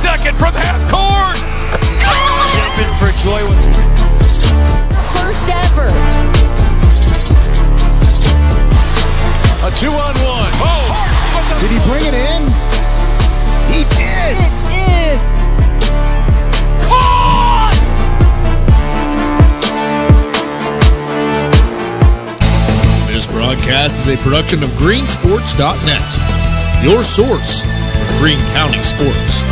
second from half court. Jumping for joy. First ever. A 2-on-1. Oh! Did he bring it in? He did! It is! Caught! This broadcast is a production of greensports.net, your source for Greene County sports.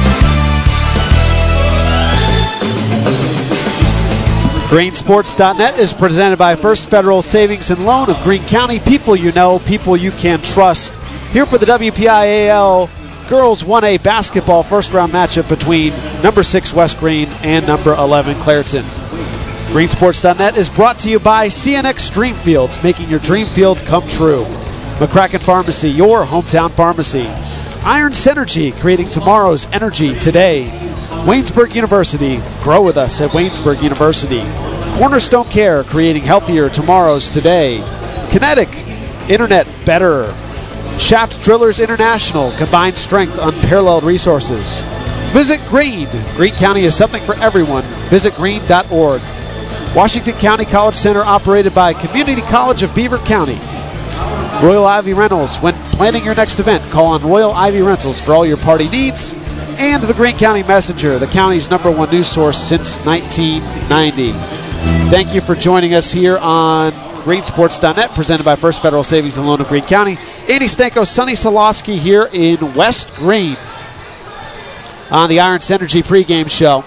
Greensports.net is presented by First Federal Savings and Loan of Greene County. People you know, people you can trust. Here for the WPIAL Girls 1A basketball first-round matchup between number 6 West Greene and number 11 Clairton. Greensports.net is brought to you by CNX Dreamfields, making your dream fields come true. McCracken Pharmacy, your hometown pharmacy. Iron Synergy, creating tomorrow's energy today. Waynesburg University, grow with us at Waynesburg University. Cornerstone Care, creating healthier tomorrows today. Kinetic, internet better. Shaft Drillers International, combined strength, unparalleled resources. Visit Greene. Greene County is something for everyone. Visit greene.org. Washington County College Center, operated by Community College of Beaver County. Royal Ivy Rentals. When planning your next event, call on Royal Ivy Rentals for all your party needs. And the Greene County Messenger, the county's #1 news source since 1990. Thank you for joining us here on Greensports.net, presented by First Federal Savings and Loan of Greene County. Andy Stanko, Sonny Solosky here in West Greene on the Iron Synergy pregame show.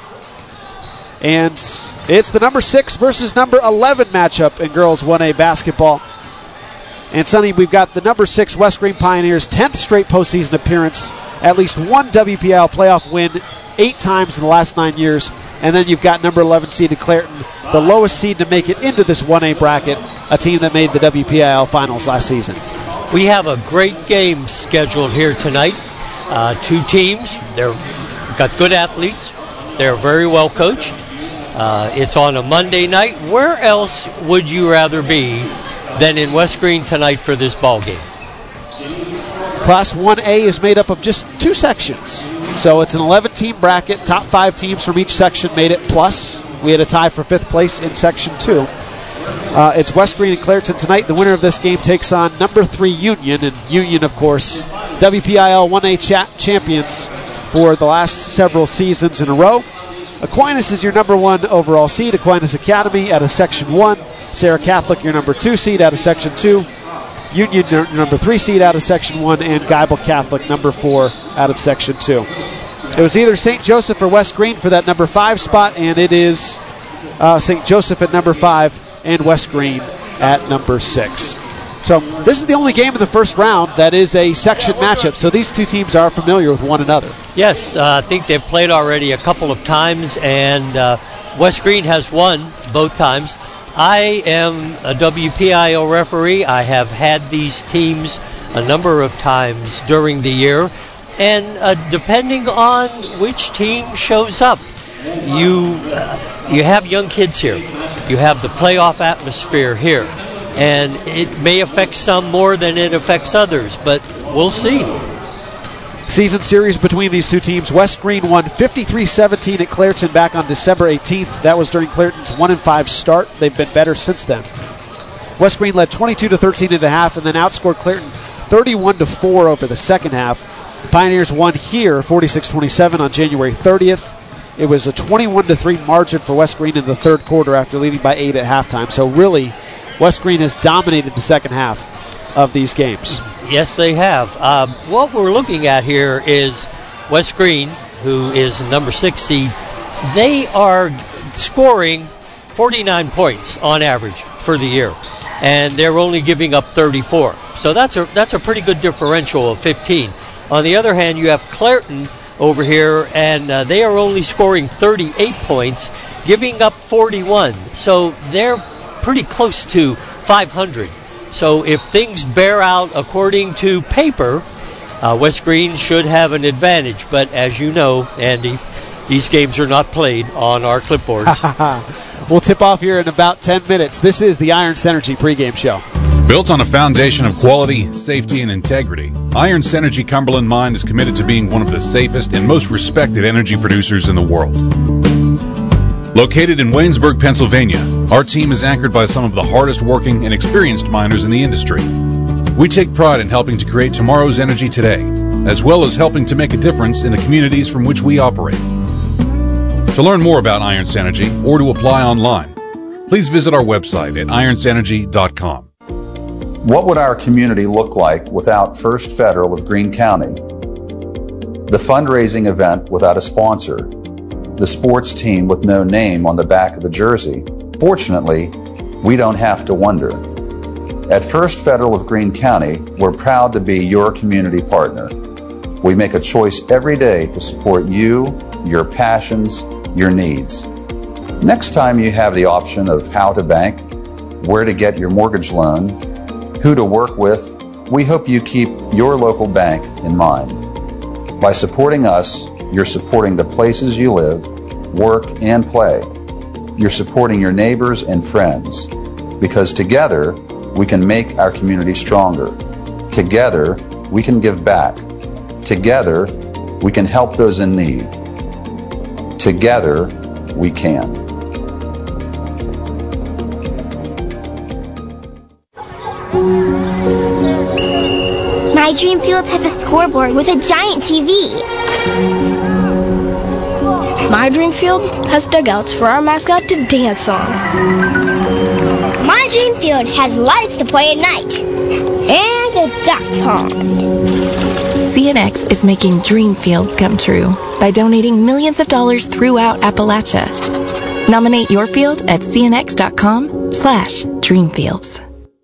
And it's the number 6 versus number 11 matchup in girls 1A basketball. And Sonny, we've got the number 6 West Greene Pioneers' 10th straight postseason appearance, at least one WPIAL playoff win 8 times in the last 9 years. And then you've got number 11 seeded Clairton, the lowest seed to make it into this 1A bracket, a team that made the WPIAL finals last season. We have a great game scheduled here tonight. 2 teams, they've got good athletes, they're very well coached. It's on a Monday night. Where else would you rather be than in West Greene tonight for this ball game? Class 1A is made up of just 2 sections. So it's an 11-team bracket. Top 5 teams from each section made it. Plus, we had a tie for 5th place in Section 2. It's West Greene and Clairton tonight. The winner of this game takes on number 3 Union. And Union, of course, WPIAL 1A champions for the last several seasons in a row. Aquinas is your number 1 overall seed. Aquinas Academy out of Section 1. Sarah Catholic, your number 2 seed out of Section 2. Union, your number 3 seed out of Section 1. And Geibel Catholic, number 4 out of Section 2. It was either St. Joseph or West Greene for that number 5 spot, and it is St. Joseph at number 5 and West Greene at number 6. So this is the only game in the first round that is a section matchup, so these 2 teams are familiar with one another. Yes, I think they've played already a couple of times, and West Greene has won both times. I am a WPIAL referee. I have had these teams a number of times during the year, and depending on which team shows up, you have young kids here. You have the playoff atmosphere here, and it may affect some more than it affects others, but we'll see. Season series between these 2 teams. West Greene won 53-17 at Clairton back on December 18th. That was during Clairton's 1-5 start. They've been better since then. West Greene led 22-13 at the half and then outscored Clairton 31-4 over the second half. The Pioneers won here 46-27 on January 30th. It was a 21-3 margin for West Greene in the third quarter after leading by 8 at halftime. So really, West Greene has dominated the second half of these games. Yes, they have. What we're looking at here is West Greene, who is number 6 seed. They are scoring 49 points on average for the year, and they're only giving up 34. So that's a pretty good differential of 15. On the other hand, you have Clairton over here, and they are only scoring 38 points, giving up 41. So they're pretty close to 500. So if things bear out according to paper, West Greene should have an advantage. But as you know, Andy, these games are not played on our clipboards. We'll tip off here in about 10 minutes. This is the Iron Synergy pregame show. Built on a foundation of quality, safety, and integrity, Iron Synergy Cumberland Mine is committed to being one of the safest and most respected energy producers in the world. Located in Waynesburg, Pennsylvania, our team is anchored by some of the hardest working and experienced miners in the industry. We take pride in helping to create tomorrow's energy today, as well as helping to make a difference in the communities from which we operate. To learn more about Iron Synergy or to apply online, please visit our website at ironssynergy.com. What would our community look like without First Federal of Greene County? The fundraising event without a sponsor, the sports team with no name on the back of the jersey. Fortunately, we don't have to wonder. At First Federal of Greene County, we're proud to be your community partner. We make a choice every day to support you, your passions, your needs. Next time you have the option of how to bank, where to get your mortgage loan, who to work with, we hope you keep your local bank in mind. By supporting us, you're supporting the places you live, work, and play. You're supporting your neighbors and friends, because together we can make our community stronger. Together we can give back. Together we can help those in need. Together we can. My Dream Field has a scoreboard with a giant TV. My Dream Field has dugouts for our mascot to dance on. My Dream Field has lights to play at night. And a duck pond. CNX is making dream fields come true by donating millions of dollars throughout Appalachia. Nominate your field at cnx.com/dreamfields.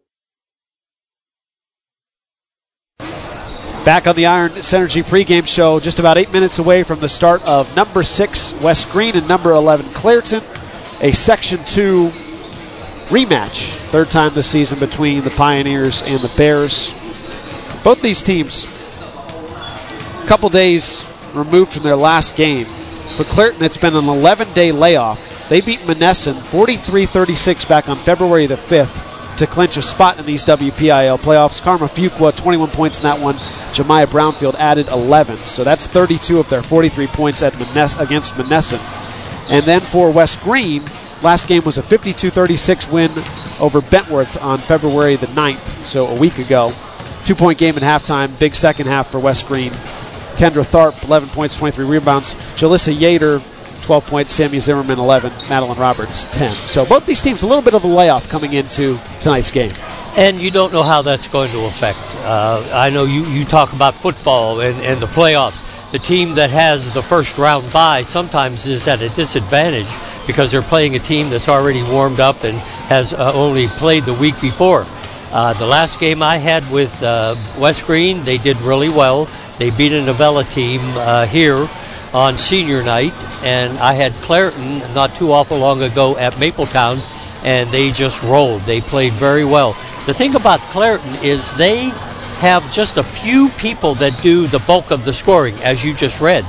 Back on the Iron Synergy pregame show, just about 8 minutes away from the start of number 6 West Greene and number 11 Clairton, a Section 2 rematch, third time this season between the Pioneers and the Bears. Both these teams, a couple days removed from their last game. For Clairton, it's been an 11-day layoff. They beat Monessen 43-36 back on February the 5th to clinch a spot in these WPIL playoffs. Karma Fuqua, 21 points in that one. Jemiah Brownfield added 11. So that's 32 of their 43 points at against Monessen. And then for West Greene, last game was a 52-36 win over Bentworth on February the 9th, so a week ago. 2-point game at halftime, big second half for West Greene. Kendra Tharp, 11 points, 23 rebounds. Jalissa Yater, 12 points. Sammy Zimmerman, 11. Madeline Roberts, 10. So both these teams, a little bit of a layoff coming into tonight's game. And you don't know how that's going to affect. I know you talk about football and the playoffs. The team that has the first round bye sometimes is at a disadvantage because they're playing a team that's already warmed up and has only played the week before. The last game I had with West Greene, they did really well. They beat a Novella team here on senior night, and I had Clairton not too awful long ago at Mapletown, and they just rolled. They played very well. The thing about Clairton is they have just a few people that do the bulk of the scoring, as you just read.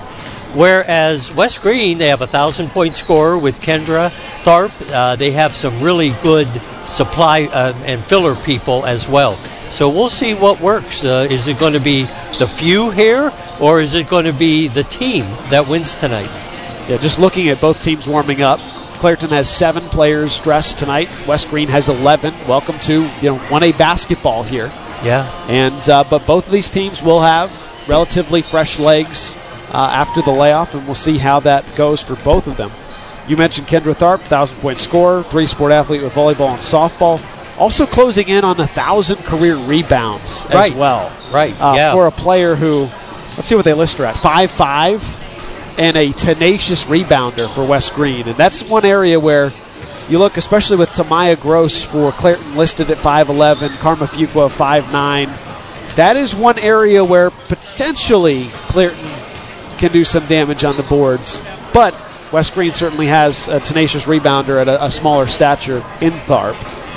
Whereas West Greene, they have a 1,000-point scorer with Kendra Tharp. They have some really good supply and filler people as well. So we'll see what works. Is it going to be the few here, or is it going to be the team that wins tonight? Yeah, just looking at both teams warming up, Clairton has 7 players dressed tonight. West Greene has 11. Welcome to 1A basketball here. Yeah. And but both of these teams will have relatively fresh legs after the layoff, and we'll see how that goes for both of them. You mentioned Kendra Tharp, 1,000-point scorer, 3-sport athlete with volleyball and softball. Also closing in on 1,000 career rebounds as well. Right, yeah. For a player who, let's see what they list her at, 5'5", and a tenacious rebounder for West Greene. And that's one area where you look, especially with Tamaya Gross for Clairton listed at 5'11", Karma Fuqua 5'9". That is one area where potentially Clairton can do some damage on the boards. But West Greene certainly has a tenacious rebounder at a smaller stature in Tharp.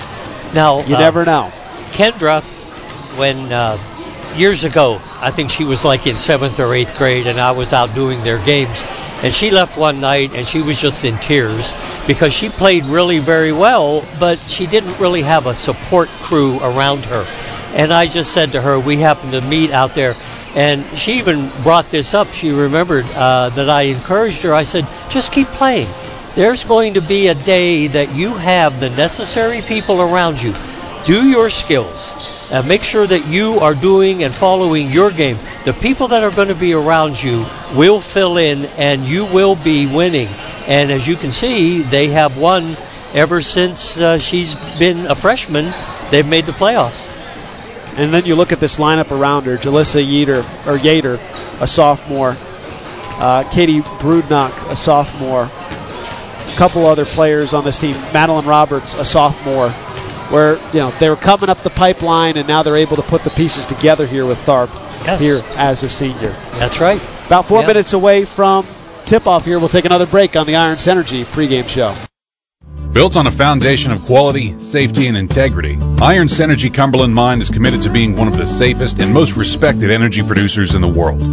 Now, you never know. Kendra, when years ago, I think she was like in 7th or 8th grade, and I was out doing their games. And she left one night and she was just in tears because she played really very well, but she didn't really have a support crew around her. And I just said to her, we happened to meet out there, and she even brought this up. She remembered that I encouraged her. I said, just keep playing. There's going to be a day that you have the necessary people around you. Do your skills. Make sure that you are doing and following your game. The people that are going to be around you will fill in, and you will be winning. And as you can see, they have won ever since she's been a freshman. They've made the playoffs. And then you look at this lineup around her: Jalissa Yater, a sophomore, Katie Brudnock, a sophomore, a couple other players on this team, Madeline Roberts, a sophomore, where they were coming up the pipeline, and now they're able to put the pieces together here with Tharp here as a senior. That's right. About 4 minutes away from tip-off here. We'll take another break on the Iron Synergy pregame show. Built on a foundation of quality, safety, and integrity, Iron Synergy Cumberland Mine is committed to being one of the safest and most respected energy producers in the world.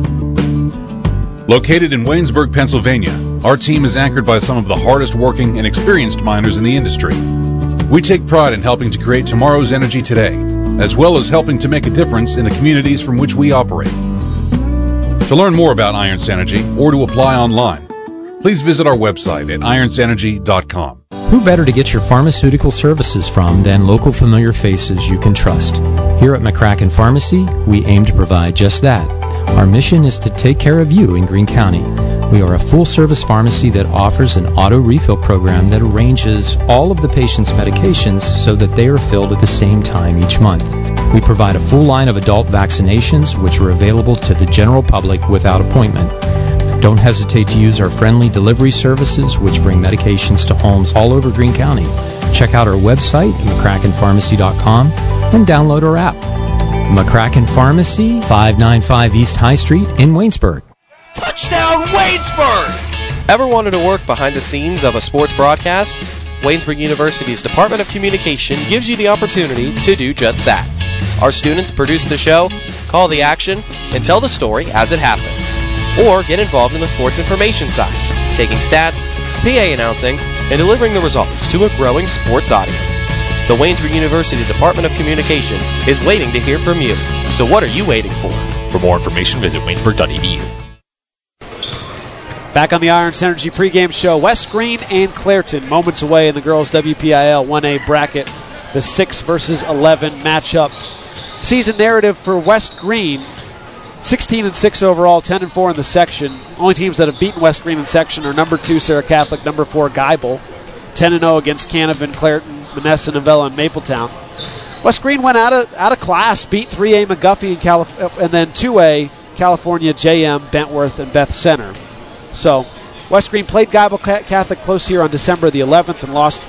Located in Waynesburg, Pennsylvania, our team is anchored by some of the hardest working and experienced miners in the industry. We take pride in helping to create tomorrow's energy today, as well as helping to make a difference in the communities from which we operate. To learn more about Iron Synergy or to apply online, please visit our website at ironssynergy.com. Who better to get your pharmaceutical services from than local familiar faces you can trust? Here at McCracken Pharmacy, we aim to provide just that. Our mission is to take care of you in Greene County. We are a full-service pharmacy that offers an auto refill program that arranges all of the patient's medications so that they are filled at the same time each month. We provide a full line of adult vaccinations, which are available to the general public without appointment. Don't hesitate to use our friendly delivery services, which bring medications to homes all over Greene County. Check out our website, McCrackenPharmacy.com, and download our app. McCracken Pharmacy, 595 East High Street in Waynesburg. Touchdown, Waynesburg! Ever wanted to work behind the scenes of a sports broadcast? Waynesburg University's Department of Communication gives you the opportunity to do just that. Our students produce the show, call the action, and tell the story as it happens. Or get involved in the sports information side, taking stats, PA announcing, and delivering the results to a growing sports audience. The Waynesburg University Department of Communication is waiting to hear from you. So what are you waiting for? For more information, visit waynesburg.edu. Back on the Iron Synergy pregame show, West Greene and Clairton, moments away in the girls' WPIL 1A bracket, the 6 versus 11 matchup. Season narrative for West Greene: 16-6 overall, 10-4 in the section. Only teams that have beaten West Greene in section are number 2 Sarah Catholic, number 4 Geibel, 10-0 against Canavan, Clairton, Manessa, Novella, and Mapletown. West Greene went out of class, beat 3A McGuffey and then 2A California, JM, Bentworth, and Beth Center. So West Greene played Geibel Catholic close here on December the 11th and lost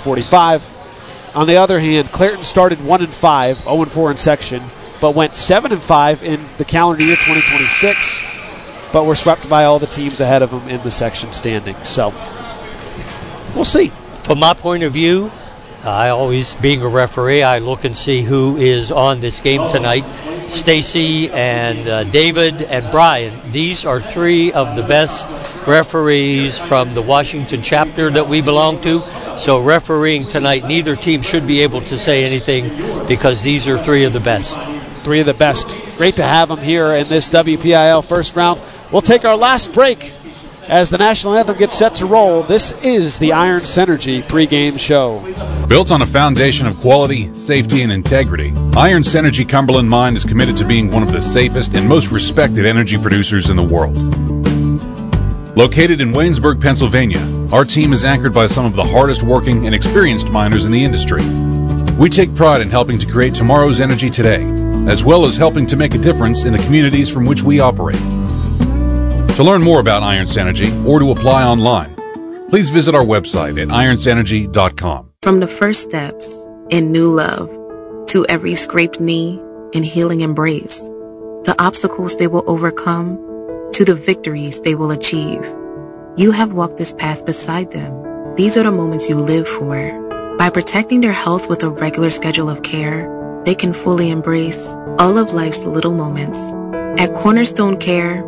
51-45. On the other hand, Clairton started 1-5, 0-4 in section, but went 7-5 in the calendar year 2026, but were swept by all the teams ahead of them in the section standings. So we'll see. From my point of view, I always, being a referee, I look and see who is on this game tonight. Stacy and David and Brian, these are 3 of the best referees from the Washington chapter that we belong to. So refereeing tonight, neither team should be able to say anything because these are 3 of the best. 3 of the best. Great to have them here in this WPIL first round. We'll take our last break as the national anthem gets set to roll. This is the Iron Synergy pregame show. Built on a foundation of quality, safety, and integrity, Iron Synergy Cumberland Mine is committed to being one of the safest and most respected energy producers in the world. Located in Waynesburg, Pennsylvania, our team is anchored by some of the hardest working and experienced miners in the industry. We take pride in helping to create tomorrow's energy today, as well as helping to make a difference in the communities from which we operate. To learn more about Iron Synergy or to apply online, please visit our website at ironssynergy.com. From the first steps in new love to every scraped knee and healing embrace, the obstacles they will overcome to the victories they will achieve, you have walked this path beside them. These are the moments you live for. By protecting their health with a regular schedule of care, they can fully embrace all of life's little moments. At Cornerstone Care,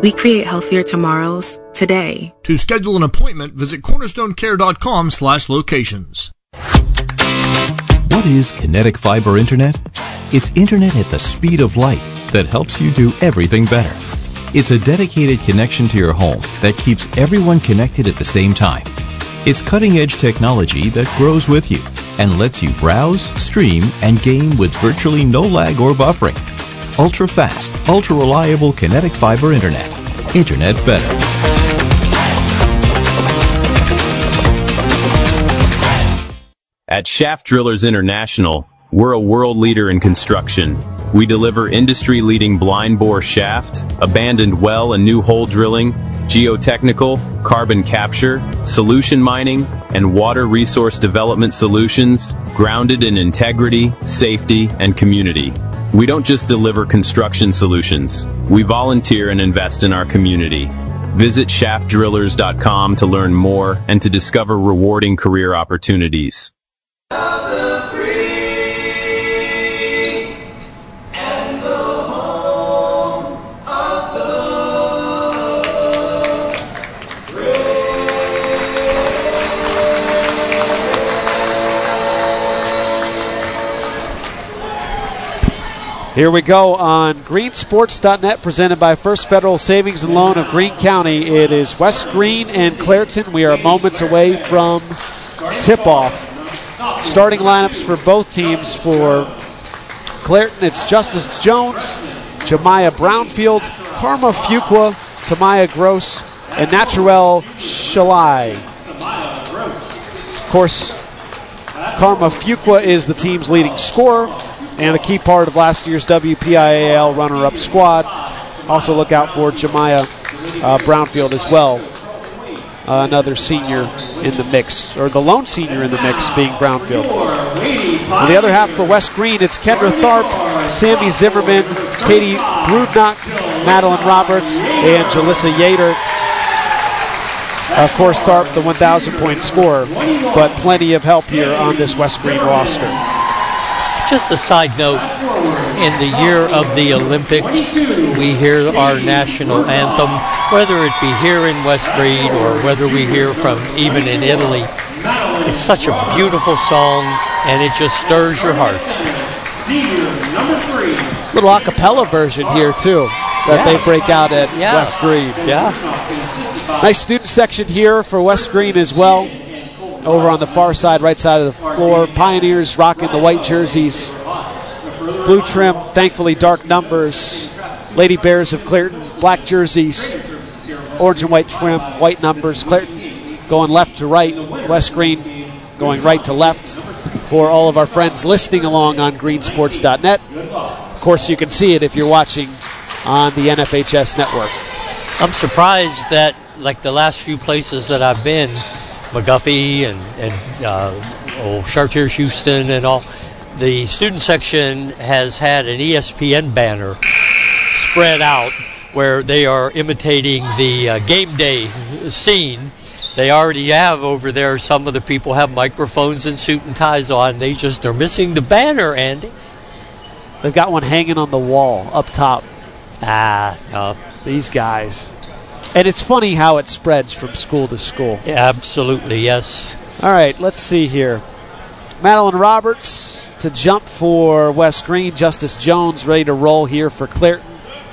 We create healthier tomorrows today. To schedule an appointment, visit cornerstonecare.com/locations. What is Kinetic Fiber Internet? It's internet at the speed of light that helps you do everything better. It's a dedicated connection to your home that keeps everyone connected at the same time. It's cutting-edge technology that grows with you and lets you browse, stream, and game with virtually no lag or buffering. Ultra-fast, ultra-reliable Kinetic Fiber Internet. Internet better. At Shaft Drillers International, we're a world leader in construction. We deliver industry-leading blind bore shaft, abandoned well and new hole drilling, geotechnical, carbon capture, solution mining, and water resource development solutions grounded in integrity, safety, and community. We don't just deliver construction solutions. We volunteer and invest in our community. Visit shaftdrillers.com to learn more and to discover rewarding career opportunities. Here we go on greensports.net, presented by First Federal Savings and Loan of Greene County. It is West Greene and Clairton. We are moments away from tip-off. Starting lineups for both teams. For Clairton, it's Justice Jones, Jemiah Brownfield, Karma Fuqua, Tamaya Gross, and Naturel Shalai. Of course, Karma Fuqua is the team's leading scorer and a key part of last year's WPIAL runner-up squad. Also look out for Jemiah Brownfield as well. Another senior in the mix, or the lone senior in the mix being Brownfield. On the other half for West Greene, it's Kendra Tharp, Sammy Zimmerman, Katie Brudnock, Madeline Roberts, and Jalissa Yater. Of course, Tharp, the 1,000-point scorer, but plenty of help here on this West Greene roster. Just a side note, in the year of the Olympics, we hear our national anthem, whether it be here in West Greene or whether we hear from even in Italy. It's such a beautiful song, and it just stirs your heart. Little a cappella version here, too, that they break out at West Greene. Nice student section here for West Greene as well. Over on the far side, right side of the floor, Pioneers rocking the white jerseys. Blue trim, thankfully dark numbers. Lady Bears of Clairton, black jerseys. Orange and white trim, white numbers. Clairton going left to right. West Greene going right to left. For all of our friends listening along on greensports.net. Of course, you can see it if you're watching on the NFHS network. I'm surprised that, like the last few places that I've been, McGuffey and Chartiers Houston and all, the student section has had an ESPN banner spread out where they are imitating the game day scene. They already have over there, some of the people have microphones and suit and ties on. They just are missing the banner, Andy. They've got one hanging on the wall up top. No. These guys. And it's funny how it spreads from school to school. Yeah, absolutely, yes. All right, let's see here. Madeline Roberts to jump for West Greene. Justice Jones ready to roll here for Clairton.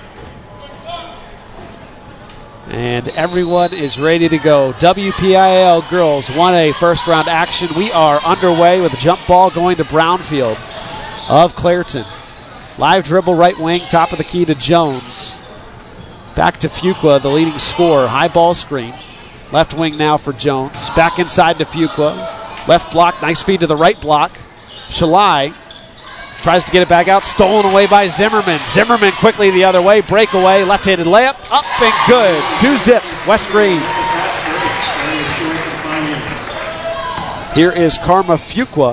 And everyone is ready to go. WPIAL Girls 1A first round action. We are underway with a jump ball going to Brownfield of Clairton. Live dribble right wing, top of the key to Jones. Back to Fuqua, the leading scorer. High ball screen. Left wing now for Jones. Back inside to Fuqua. Left block, nice feed to the right block. Shalai tries to get it back out. Stolen away by Zimmerman. Zimmerman quickly the other way. Breakaway, left-handed layup. Up and good. 2-zip, West Greene. Here is Karma Fuqua.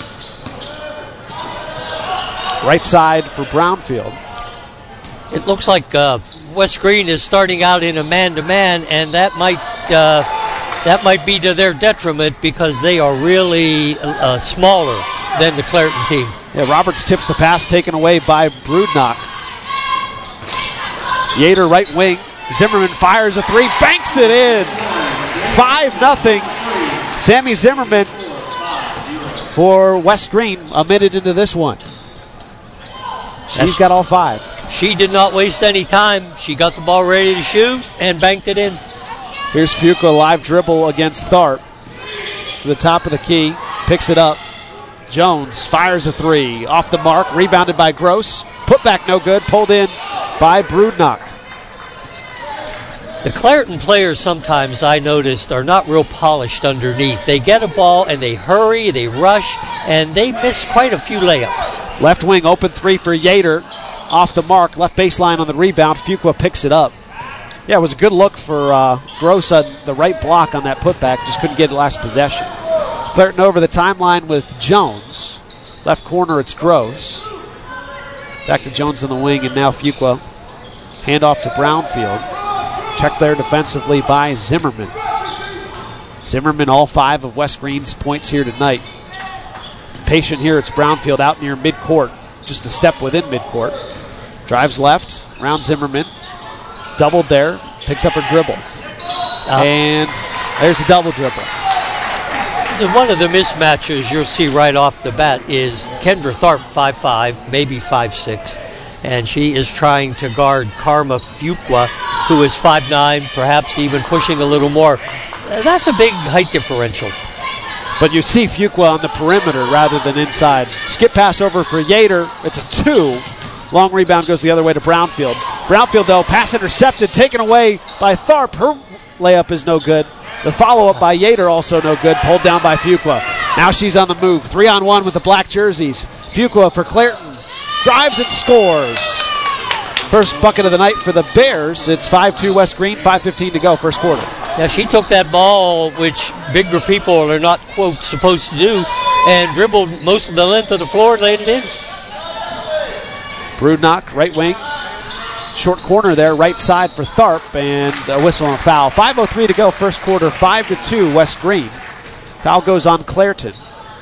Right side for Brownfield. It looks like West Greene is starting out in a man-to-man, and that might be to their detriment because they are really smaller than the Clairton team. Yeah, Roberts tips the pass taken away by Brudnock. Yater right wing. Zimmerman fires a three, banks it in. 5-0. Sammy Zimmerman for West Green a minute into this one. She's got all 5. She did not waste any time. She got the ball ready to shoot and banked it in. Here's Fuqua, live dribble against Tharp. To the top of the key, picks it up. Jones fires a three, off the mark, rebounded by Gross. Put back no good, pulled in by Brudnock. The Clareton players sometimes, I noticed, are not real polished underneath. They get a ball and they hurry, they rush, and they miss quite a few layups. Left wing open three for Yater. Off the mark, left baseline on the rebound. Fuqua picks it up. Yeah, it was a good look for Gross on the right block on that putback. Just couldn't get it last possession. Clareton over the timeline with Jones. Left corner, it's Gross. Back to Jones on the wing, and now Fuqua. Handoff to Brownfield. Checked there defensively by Zimmerman. Zimmerman, all 5 of West Green's points here tonight. Patient here, it's Brownfield out near midcourt. Just a step within midcourt. Drives left, around Zimmerman. Doubled there, picks up her dribble. And there's a double dribble. One of the mismatches you'll see right off the bat is Kendra Tharp, 5'5", maybe 5'6", and she is trying to guard Karma Fuqua, who is 5'9", perhaps even pushing a little more. That's a big height differential. But you see Fuqua on the perimeter rather than inside. Skip pass over for Yater. It's a 2. Long rebound goes the other way to Brownfield. Brownfield, though, pass intercepted, taken away by Tharp. Her layup is no good. The follow-up by Yater also no good, pulled down by Fuqua. Now she's on the move. 3-on-1 with the black jerseys. Fuqua for Clareton. Drives and scores. First bucket of the night for the Bears. It's 5-2 West Green, 5:15 to go, first quarter. Yeah, she took that ball, which bigger people are not, quote, supposed to do, and dribbled most of the length of the floor and laid it in. Brudnock, right wing. Short corner there, right side for Tharp, and a whistle and a foul. 5:03 to go, first quarter, 5-2 West Green. Foul goes on Clareton.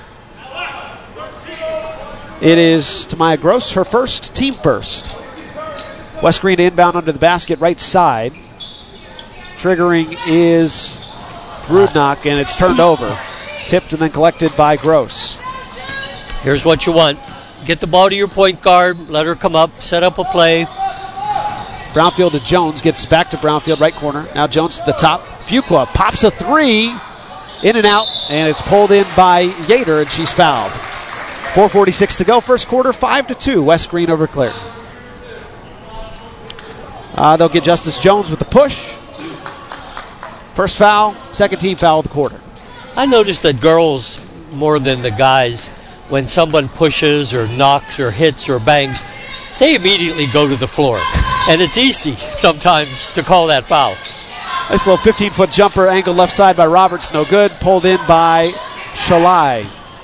It is Tamaya Gross, her first, team first. West Green inbound under the basket, right side. Triggering is Brudnock, and it's turned over. Tipped and then collected by Gross. Here's what you want. Get the ball to your point guard, let her come up, set up a play. Brownfield to Jones, gets back to Brownfield, right corner. Now Jones to the top. Fuqua pops a three, in and out, and it's pulled in by Yater, and she's fouled. 4:46 to go, first quarter, 5-2, West Green over Clareton. They'll get Justice Jones with the push. First foul, second team foul of the quarter. I noticed that girls, more than the guys, when someone pushes or knocks or hits or bangs, they immediately go to the floor. And it's easy sometimes to call that foul. Nice little 15-foot jumper, angled left side by Roberts, no good. Pulled in by Shalai.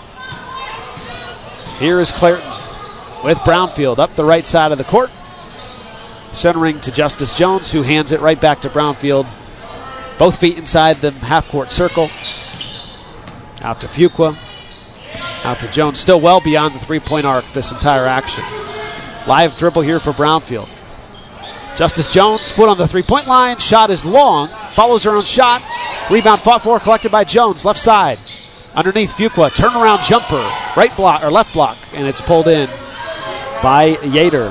Here is Clareton with Brownfield up the right side of the court. Centering to Justice Jones, who hands it right back to Brownfield. Both feet inside the half-court circle. Out to Fuqua. Out to Jones. Still well beyond the three-point arc this entire action. Live dribble here for Brownfield. Justice Jones, foot on the three-point line. Shot is long. Follows her own shot. Rebound fought for, collected by Jones. Left side. Underneath Fuqua. Turnaround jumper. Right block, or left block. And it's pulled in by Yater.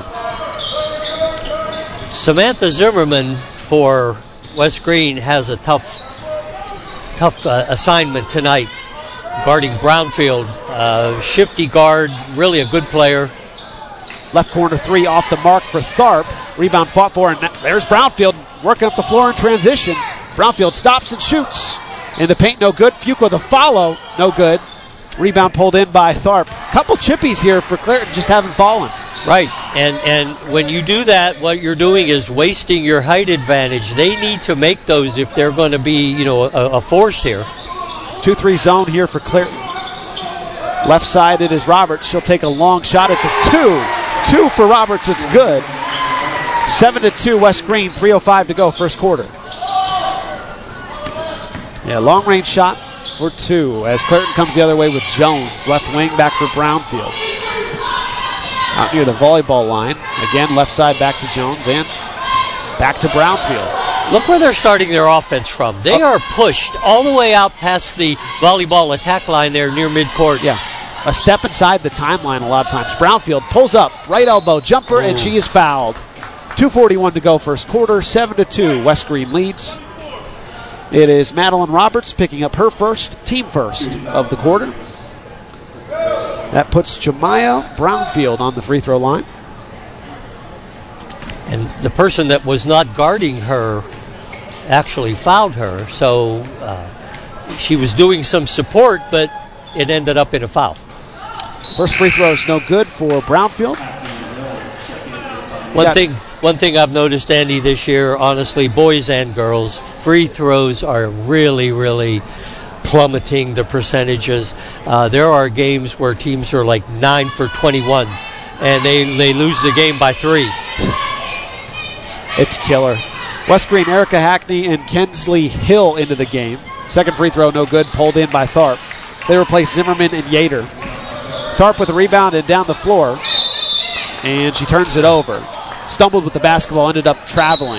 Samantha Zimmerman for West Green has a tough assignment tonight. Guarding Brownfield. Shifty guard. Really a good player. Left corner three off the mark for Tharp. Rebound fought for, and there's Brownfield working up the floor in transition. Brownfield stops and shoots. In the paint, no good. Fuqua the follow, no good. Rebound pulled in by Tharp. Couple chippies here for Clareton, just haven't fallen. Right, and when you do that, what you're doing is wasting your height advantage. They need to make those if they're going to be, a force here. 2-3 zone here for Clareton. Left side, it is Roberts. She'll take a long shot. It's a 2. 2 for Roberts. It's good. 7-2 West Green. 3:05 to go, first quarter. Yeah, long range shot for 2 as Clareton comes the other way with Jones. Left wing back for Brownfield. Out near the volleyball line. Again, left side back to Jones and back to Brownfield. Look where they're starting their offense from. They are pushed all the way out past the volleyball attack line there near midcourt. Yeah. A step inside the timeline a lot of times. Brownfield pulls up, right elbow jumper, and she is fouled. 2:41 to go first quarter, 7-2. West Green leads. It is Madeline Roberts picking up her team first of the quarter. That puts Jemiah Brownfield on the free throw line. And the person that was not guarding her actually fouled her, so she was doing some support, but it ended up in a foul. First free throw is no good for Brownfield. One thing I've noticed, Andy, this year, honestly, boys and girls, free throws are really, really plummeting the percentages. There are games where teams are like 9 for 21, and they lose the game by 3. It's killer. West Green, Erica Hackney and Kensley Hill into the game. Second free throw, no good, pulled in by Tharp. They replace Zimmerman and Yater. Tharp with a rebound and down the floor, and she turns it over. Stumbled with the basketball, ended up traveling.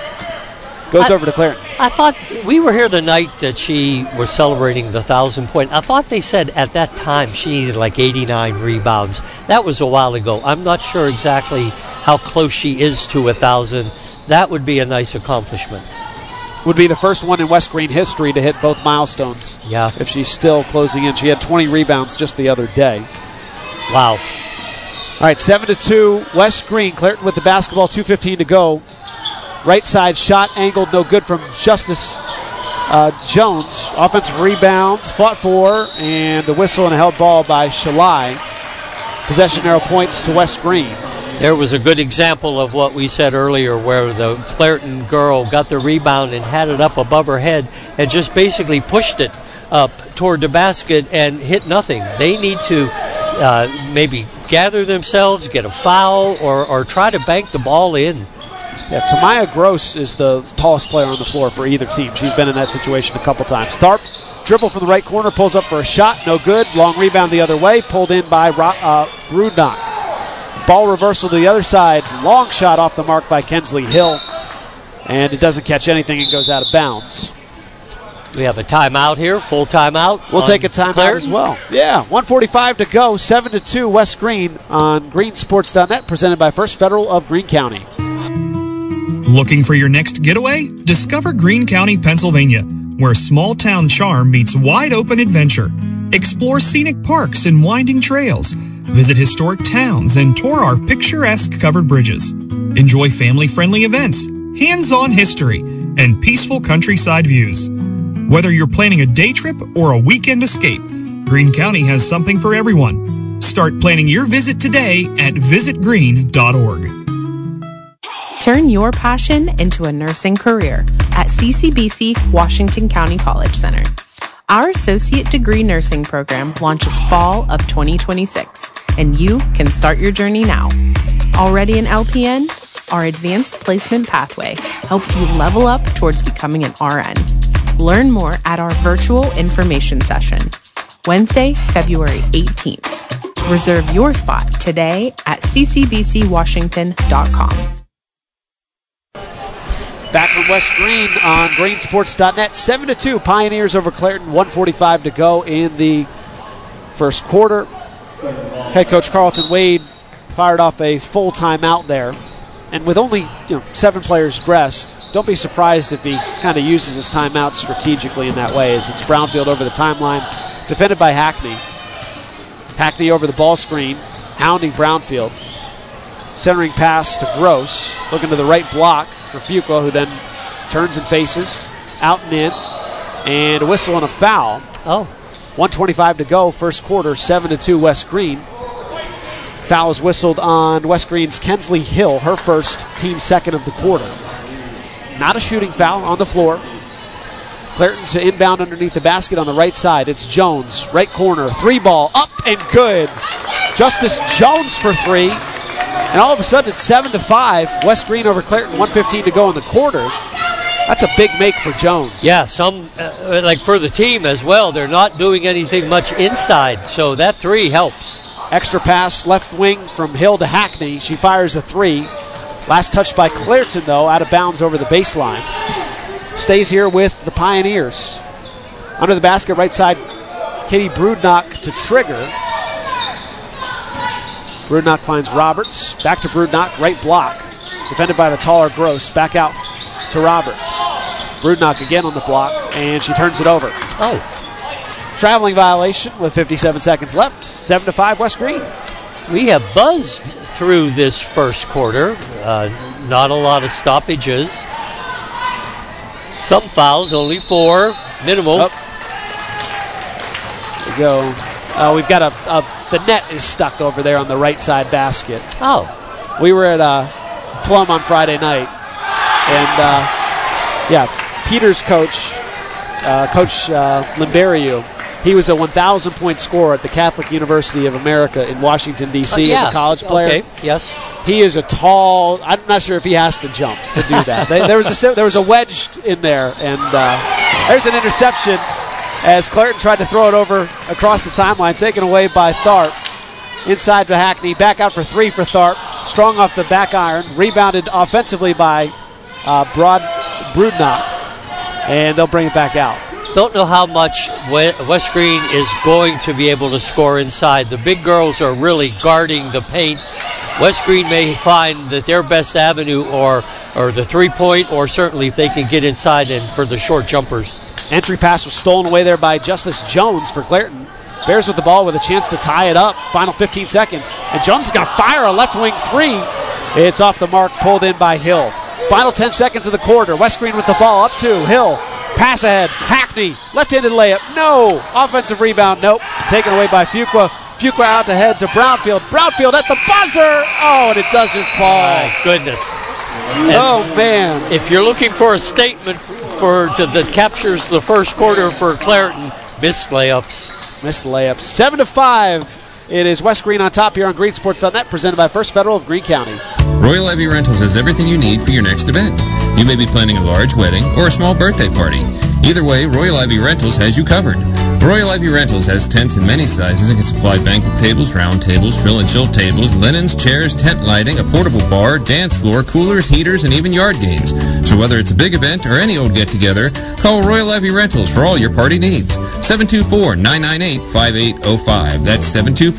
Goes over to Clareton. I thought we were here the night that she was celebrating the 1,000-point. I thought they said at that time she needed like 89 rebounds. That was a while ago. I'm not sure exactly how close she is to 1,000. That would be a nice accomplishment. Would be the first one in West Green history to hit both milestones. Yeah. If she's still closing in. She had 20 rebounds just the other day. Wow. All right, 7-2, West Green. Clareton with the basketball, 2:15 to go. Right side shot angled, no good from Justice Jones. Offensive rebound, fought for, and a whistle and a held ball by Shalai. Possession arrow points to West Green. There was a good example of what we said earlier where the Clareton girl got the rebound and had it up above her head and just basically pushed it up toward the basket and hit nothing. They need to maybe gather themselves, get a foul, or try to bank the ball in. Yeah, Tamaya Gross is the tallest player on the floor for either team. She's been in that situation a couple times. Tharp, dribble from the right corner, pulls up for a shot, no good. Long rebound the other way, pulled in by Brudnock. Ball reversal to the other side. Long shot off the mark by Kensley Hill. And it doesn't catch anything and goes out of bounds. We have a timeout here, full timeout. We'll take a timeout as well. Yeah, 1:45 to go, 7-2 West Green on greensports.net, presented by First Federal of Greene County. Looking for your next getaway? Discover Greene County, Pennsylvania, where small-town charm meets wide-open adventure. Explore scenic parks and winding trails. Visit historic towns and tour our picturesque covered bridges. Enjoy family-friendly events, hands-on history, and peaceful countryside views. Whether you're planning a day trip or a weekend escape, Greene County has something for everyone. Start planning your visit today at visitgreene.org. Turn your passion into a nursing career at CCBC Washington County College Center. Our associate degree nursing program launches fall of 2026, and you can start your journey now. Already an LPN? Our advanced placement pathway helps you level up towards becoming an RN. Learn more at our virtual information session, Wednesday, February 18th. Reserve your spot today at ccbcwashington.com. Back from West Green on greensports.net, 7-2, Pioneers over Clareton, 1:45 to go in the first quarter. Head coach Carlton Wade fired off a full timeout there. And with only 7 players dressed, don't be surprised if he kind of uses his timeout strategically in that way, as it's Brownfield over the timeline, defended by Hackney. Hackney over the ball screen, hounding Brownfield. Centering pass to Gross, looking to the right block for Fuqua, who then turns and faces, out and in, and a whistle and a foul. 1:25 to go, first quarter, 7-2 West Green. Foul is whistled on West Green's Kensley Hill, her first, team second of the quarter. Not a shooting foul on the floor. Clareton to inbound underneath the basket on the right side. It's Jones, right corner, 3-ball, up and good. Justice Jones for 3. And all of a sudden it's 7-5. West Green over Clareton, 1:15 to go in the quarter. That's a big make for Jones. Yeah, some like for the team as well. They're not doing anything much inside, so that 3 helps. Extra pass, left wing from Hill to Hackney. She fires a 3. Last touch by Clairton, though, out of bounds over the baseline. Stays here with the Pioneers. Under the basket, right side, Katie Brudnock to trigger. Brudnock finds Roberts. Back to Brudnock, right block. Defended by the taller Gross. Back out to Roberts. Brudnock again on the block, and she turns it over. Oh. Traveling violation with 57 seconds left. 7-5 West Green. We have buzzed through this first quarter. Not a lot of stoppages. Some fouls, only 4. Minimal. There we go. We've got the net is stuck over there on the right side basket. Oh. We were at Plum on Friday night. And, Peter's coach, Coach Limberiu, he was a 1,000-point scorer at the Catholic University of America in Washington, D.C. as a college player. Okay, yes. He is a tall, I'm not sure if he has to jump to do that. there was a wedge in there, and there's an interception as Clairton tried to throw it over across the timeline, taken away by Tharp. Inside to Hackney, back out for 3 for Tharp. Strong off the back iron, rebounded offensively by Brudnock, and they'll bring it back out. Don't know how much West Green is going to be able to score inside. The big girls are really guarding the paint. West Green may find that their best avenue or the three-point, or certainly if they can get inside and for the short jumpers. Entry pass was stolen away there by Justice Jones for Clairton. Bears with the ball with a chance to tie it up. Final 15 seconds. And Jones is going to fire a left wing 3. It's off the mark, pulled in by Hill. Final 10 seconds of the quarter. West Green with the ball up 2. Hill. Pass ahead. Hackney. Left-handed layup. No. Offensive rebound. Nope. Taken away by Fuqua. Fuqua out to head to Brownfield. Brownfield at the buzzer. Oh, and it doesn't fall. My goodness. Oh, man. If you're looking for a statement that captures the first quarter for Clairton, missed layups. Missed layups. 7-5. It is West Green on top here on GreenSports.net, presented by First Federal of Greene County. Royal Ivy Rentals has everything you need for your next event. You may be planning a large wedding or a small birthday party. Either way, Royal Ivy Rentals has you covered. Royal Ivy Rentals has tents in many sizes and can supply banquet tables, round tables, fill and chill tables, linens, chairs, tent lighting, a portable bar, dance floor, coolers, heaters, and even yard games. So whether it's a big event or any old get-together, call Royal Ivy Rentals for all your party needs. 724-998-5805. That's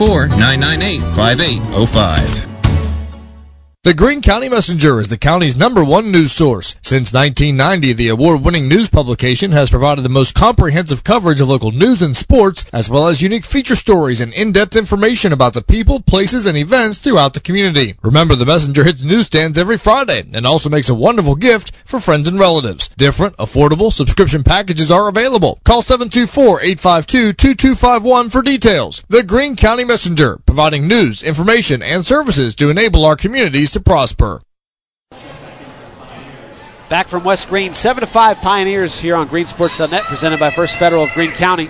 724-998-5805. The Greene County Messenger is the county's #1 news source. Since 1990, the award-winning news publication has provided the most comprehensive coverage of local news and sports, as well as unique feature stories and in-depth information about the people, places, and events throughout the community. Remember, the Messenger hits newsstands every Friday and also makes a wonderful gift for friends and relatives. Different, affordable subscription packages are available. Call 724-852-2251 for details. The Greene County Messenger, providing news, information, and services to enable our communities to prosper. Back from West Green, 7-5 Pioneers here on GreenSports.net, presented by First Federal of Greene County.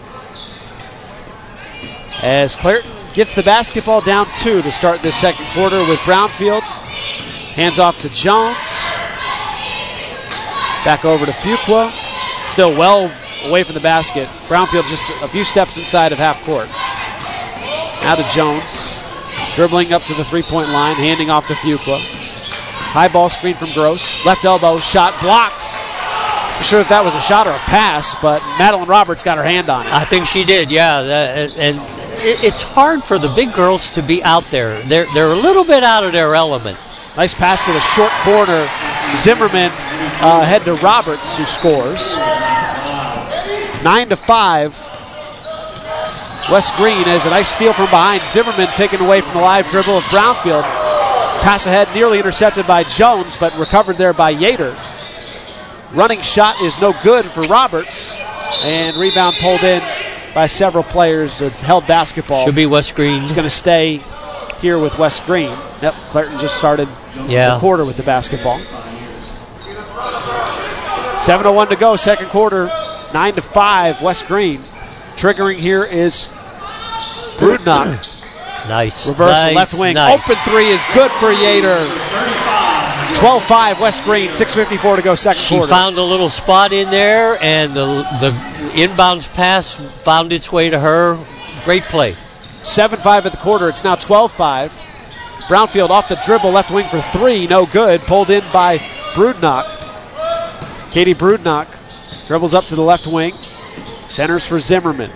As Clairton gets the basketball down 2 to start this second quarter with Brownfield. Hands off to Jones. Back over to Fuqua. Still well away from the basket. Brownfield just a few steps inside of half court. Now to Jones. Dribbling up to the three-point line, handing off to Fuqua. High ball screen from Gross. Left elbow, shot blocked. Not sure if that was a shot or a pass, but Madeline Roberts got her hand on it. I think she did, yeah. And it's hard for the big girls to be out there. They're a little bit out of their element. Nice pass to the short corner. Zimmerman ahead to Roberts, who scores. 9-5. West Green has a nice steal from behind. Zimmerman taken away from the live dribble of Brownfield. Pass ahead, nearly intercepted by Jones, but recovered there by Yater. Running shot is no good for Roberts. And rebound pulled in by several players. Held basketball. Should be West Green. It's going to stay here with West Green. Yep, Clairton just started the quarter with the basketball. 7:01 to go, second quarter. 9-5, West Green. Triggering here is Brudnock. Nice. Reversal, left wing. Nice. Open 3 is good for Yater. 12-5, West Green. 6:54 to go, second quarter. She found a little spot in there, and the inbounds pass found its way to her. Great play. 7-5 at the quarter. It's now 12-5. Brownfield off the dribble, left wing for three, no good. Pulled in by Brudnock. Katie Brudnock dribbles up to the left wing, centers for Zimmerman.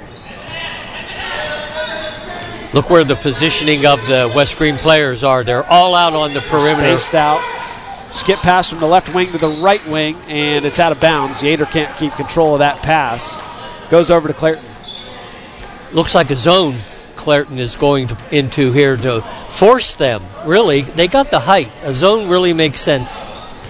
Look where the positioning of the West Green players are. They're all out on the perimeter. Spaced out. Skip pass from the left wing to the right wing, and it's out of bounds. Yater can't keep control of that pass. Goes over to Clairton. Looks like a zone Clairton is going into here to force them. Really, they got the height. A zone really makes sense.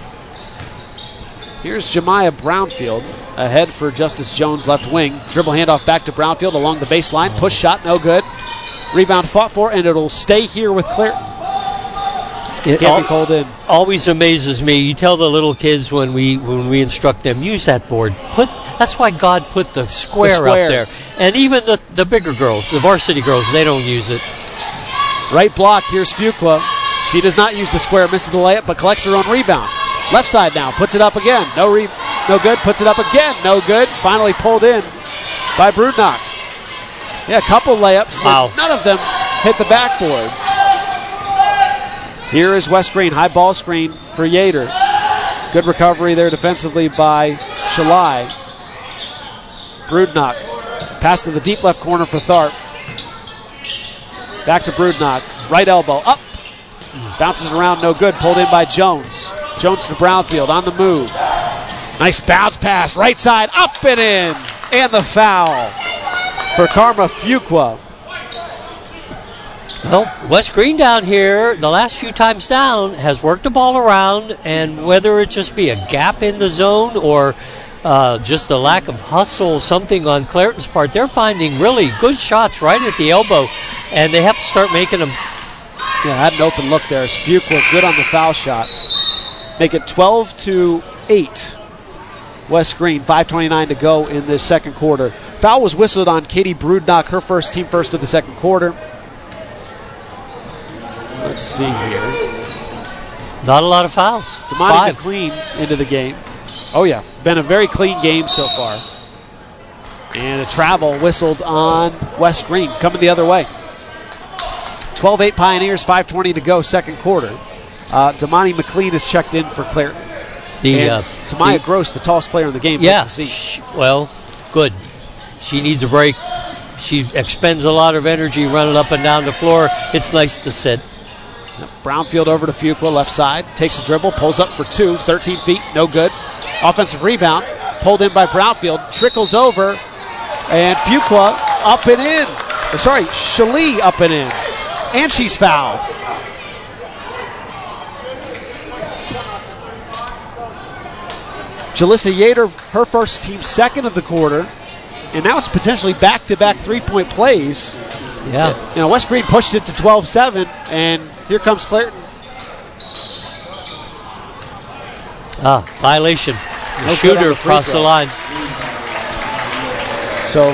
Here's Jemiah Brownfield ahead for Justice Jones, left wing. Dribble handoff back to Brownfield along the baseline. Push shot, no good. Rebound fought for, and it'll stay here with Clairton. It can't be called in. Always amazes me. You tell the little kids when we instruct them, use that board. That's why God put the square up there. And even the bigger girls, the varsity girls, they don't use it. Right block, here's Fuqua. She does not use the square, misses the layup, but collects her own rebound. Left side now, puts it up again. No good, puts it up again. No good. Finally pulled in by Brudnock. Yeah, a couple layups. Wow. None of them hit the backboard. Here is West Green, high ball screen for Yater. Good recovery there defensively by Shalai. Brudnock. Pass to the deep left corner for Tharp. Back to Brudnock. Right elbow up. Bounces around, no good. Pulled in by Jones. Jones to Brownfield on the move. Nice bounce pass. Right side, up and in. And the foul for Karma Fuqua. Well, West Green down here, the last few times down, has worked the ball around, and whether it just be a gap in the zone or just a lack of hustle, something on Clairton's part, they're finding really good shots right at the elbow, and they have to start making them. Yeah, had an open look there. Fuqua good on the foul shot. Make it 12-8. West Green, 5:29 to go in this second quarter. Foul was whistled on Katie Brudnock, her first, team first of the second quarter. Let's see here. Not a lot of fouls. Damani McLean into the game. Oh, yeah. Been a very clean game so far. And a travel whistled on West Green. Coming the other way. 12-8 Pioneers, 5:20 to go, second quarter. Damani McLean is checked in for Clairton. Tamaya Gross, the tallest player in the game. Yeah. Well, good. She needs a break. She expends a lot of energy running up and down the floor. It's nice to sit. Brownfield over to Fuqua, left side. Takes a dribble, pulls up for two. 13 feet, no good. Offensive rebound. Pulled in by Brownfield. Trickles over. And Fuqua up and in. Shalee up and in. And she's fouled. Jalissa Yater, her first, team second of the quarter. And now it's potentially back-to-back three-point plays. Yeah. West Green pushed it to 12-7, and here comes Clairton. Violation. The shooter across the line. So,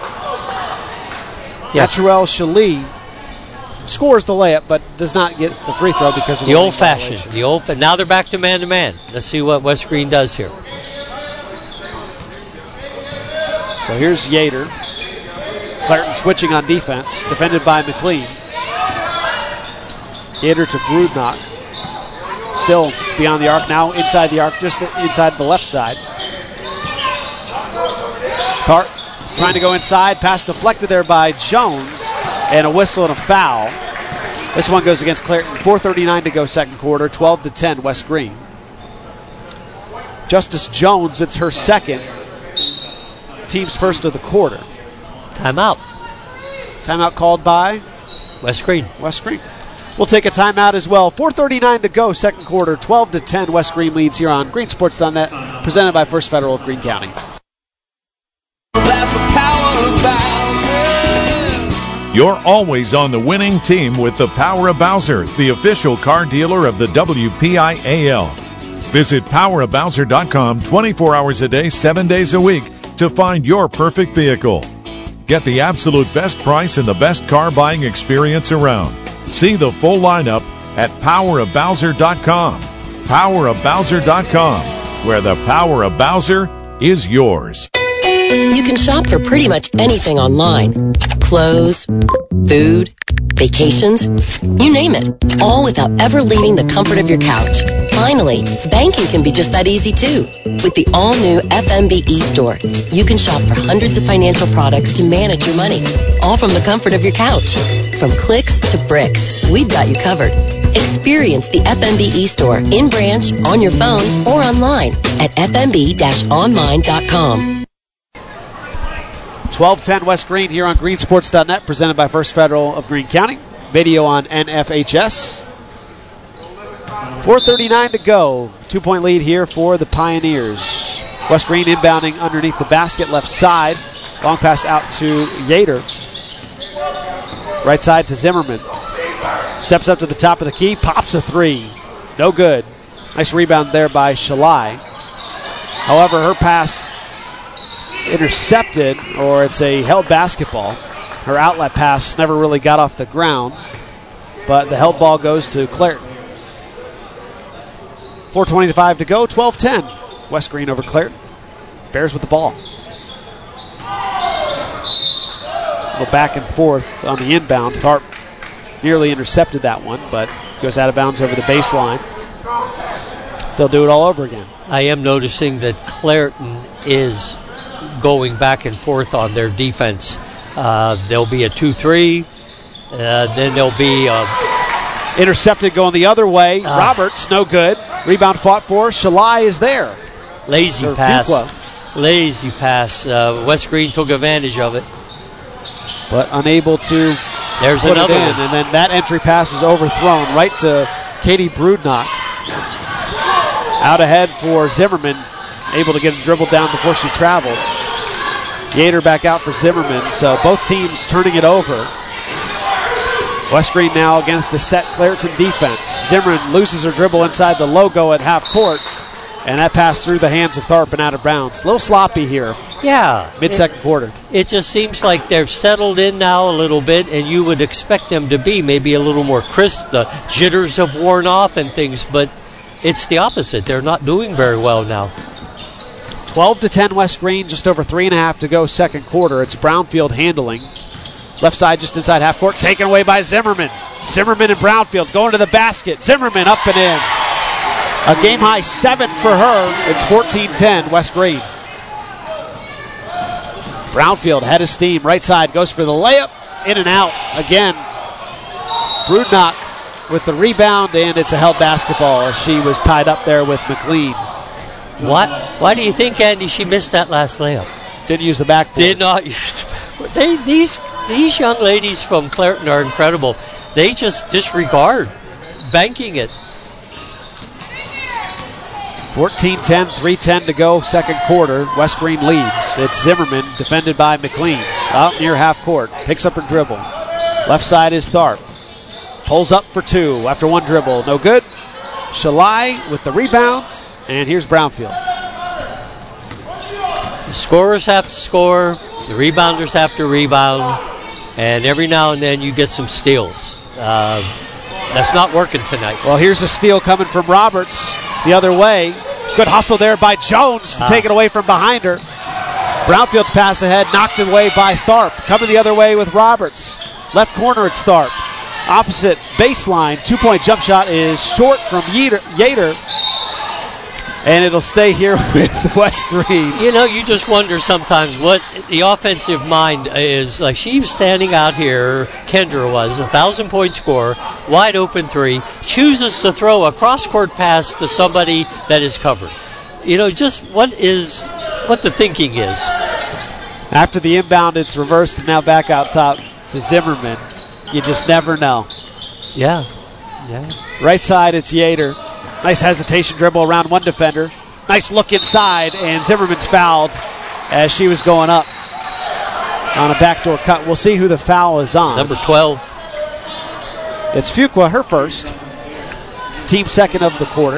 Naturel Shalee scores the layup, but does not get the free throw because of the old-fashioned. Now they're back to man-to-man. Let's see what West Green does here. So here's Yater. Clairton switching on defense, defended by McLean. Yater to Brudnock. Still beyond the arc, now inside the arc, just inside the left side. Tart trying to go inside, pass deflected there by Jones, and a whistle and a foul. This one goes against Clairton. 4:39 to go second quarter, 12-10 West Green. Justice Jones, it's her second. Team's first of the quarter. Timeout. Timeout called by West Green. We'll take a timeout as well. 4:39 to go, second quarter. 12-10 West Green leads here on greensports.net, presented by First Federal of Greene County. You're always on the winning team with the Power of Bowser, the official car dealer of the WPIAL. Visit powerofbowser.com 24 hours a day, 7 days a week to find your perfect vehicle. Get the absolute best price and the best car buying experience around. See the full lineup at powerofbowser.com. Powerofbowser.com, where the power of Bowser is yours. You can shop for pretty much anything online. Clothes, food, vacations, you name it, all without ever leaving the comfort of your couch. Finally, banking can be just that easy too. With the all-new FMB eStore, you can shop for hundreds of financial products to manage your money, all from the comfort of your couch. From clicks to bricks, we've got you covered. Experience the FMB eStore in branch, on your phone, or online at fmb-online.com. 12-10 West Green here on greensports.net, presented by First Federal of Greene County. Video on NFHS. 4:39 to go. 2-point lead here for the Pioneers. West Green inbounding underneath the basket, left side. Long pass out to Yater. Right side to Zimmerman. Steps up to the top of the key, pops a three. No good. Nice rebound there by Shalai. However, her pass intercepted, or it's a held basketball. Her outlet pass never really got off the ground, but the held ball goes to Clairton. 4:25 to go, 12-10. West Green over Clairton. Bears with the ball. A little back and forth on the inbound. Tharp nearly intercepted that one, but goes out of bounds over the baseline. They'll do it all over again. I am noticing that Clairton is going back and forth on their defense. There'll be a 2-3, then there'll be intercepted going the other way. Roberts, no good. Rebound fought for. Shalai is there. Lazy pass. Lazy pass. West Green took advantage of it, but unable to There's put another it in. one. And then that entry pass is overthrown right to Katie Brudnock. Out ahead for Zimmerman. Able to get a dribble down before she traveled. Yater back out for Zimmerman. So both teams turning it over. West Green now against the set Clairton defense. Zimmerman loses her dribble inside the logo at half court. And that pass through the hands of Tharp and out of bounds. A little sloppy here. Yeah. Mid-second quarter. It just seems like they're settled in now a little bit, and you would expect them to be maybe a little more crisp. The jitters have worn off and things, but it's the opposite. They're not doing very well now. 12-10 West Green, just over 3.5 to go second quarter. It's Brownfield handling. Left side just inside half court, taken away by Zimmerman. Zimmerman and Brownfield going to the basket. Zimmerman up and in. A game-high 7 for her. It's 14-10 West Green. Brownfield head of steam. Right side goes for the layup. In and out again. Brudnock with the rebound, and it's a held basketball as she was tied up there with McLean. Why do you think, Andy, she missed that last layup? Didn't use the backboard. Did not use the backboard. These young ladies from Clairton are incredible. They just disregard banking it. 14-10, 3:10 to go, second quarter. West Green leads. It's Zimmerman, defended by McLean. Out near half court. Picks up her dribble. Left side is Tharp. Pulls up for two after one dribble. No good. Shalai with the rebound. And here's Brownfield. The scorers have to score. The rebounders have to rebound. And every now and then you get some steals. That's not working tonight. Well, here's a steal coming from Roberts the other way. Good hustle there by Jones to take it away from behind her. Brownfield's pass ahead, knocked away by Tharp. Coming the other way with Roberts. Left corner, it's Tharp. Opposite baseline, 2-point jump shot is short from Yater. And it'll stay here with West Green. You know, you just wonder sometimes what the offensive mind is. Like, she was standing out here, Kendra was, 1,000-point scorer, wide open three, chooses to throw a cross-court pass to somebody that is covered. You know, just what the thinking is. After the inbound, it's reversed and now back out top to Zimmerman. You just never know. Yeah. Right side, it's Yater. Nice hesitation dribble around one defender. Nice look inside, and Zimmerman's fouled as she was going up on a backdoor cut. We'll see who the foul is on. Number 12. It's Fuqua, her first. Team second of the quarter.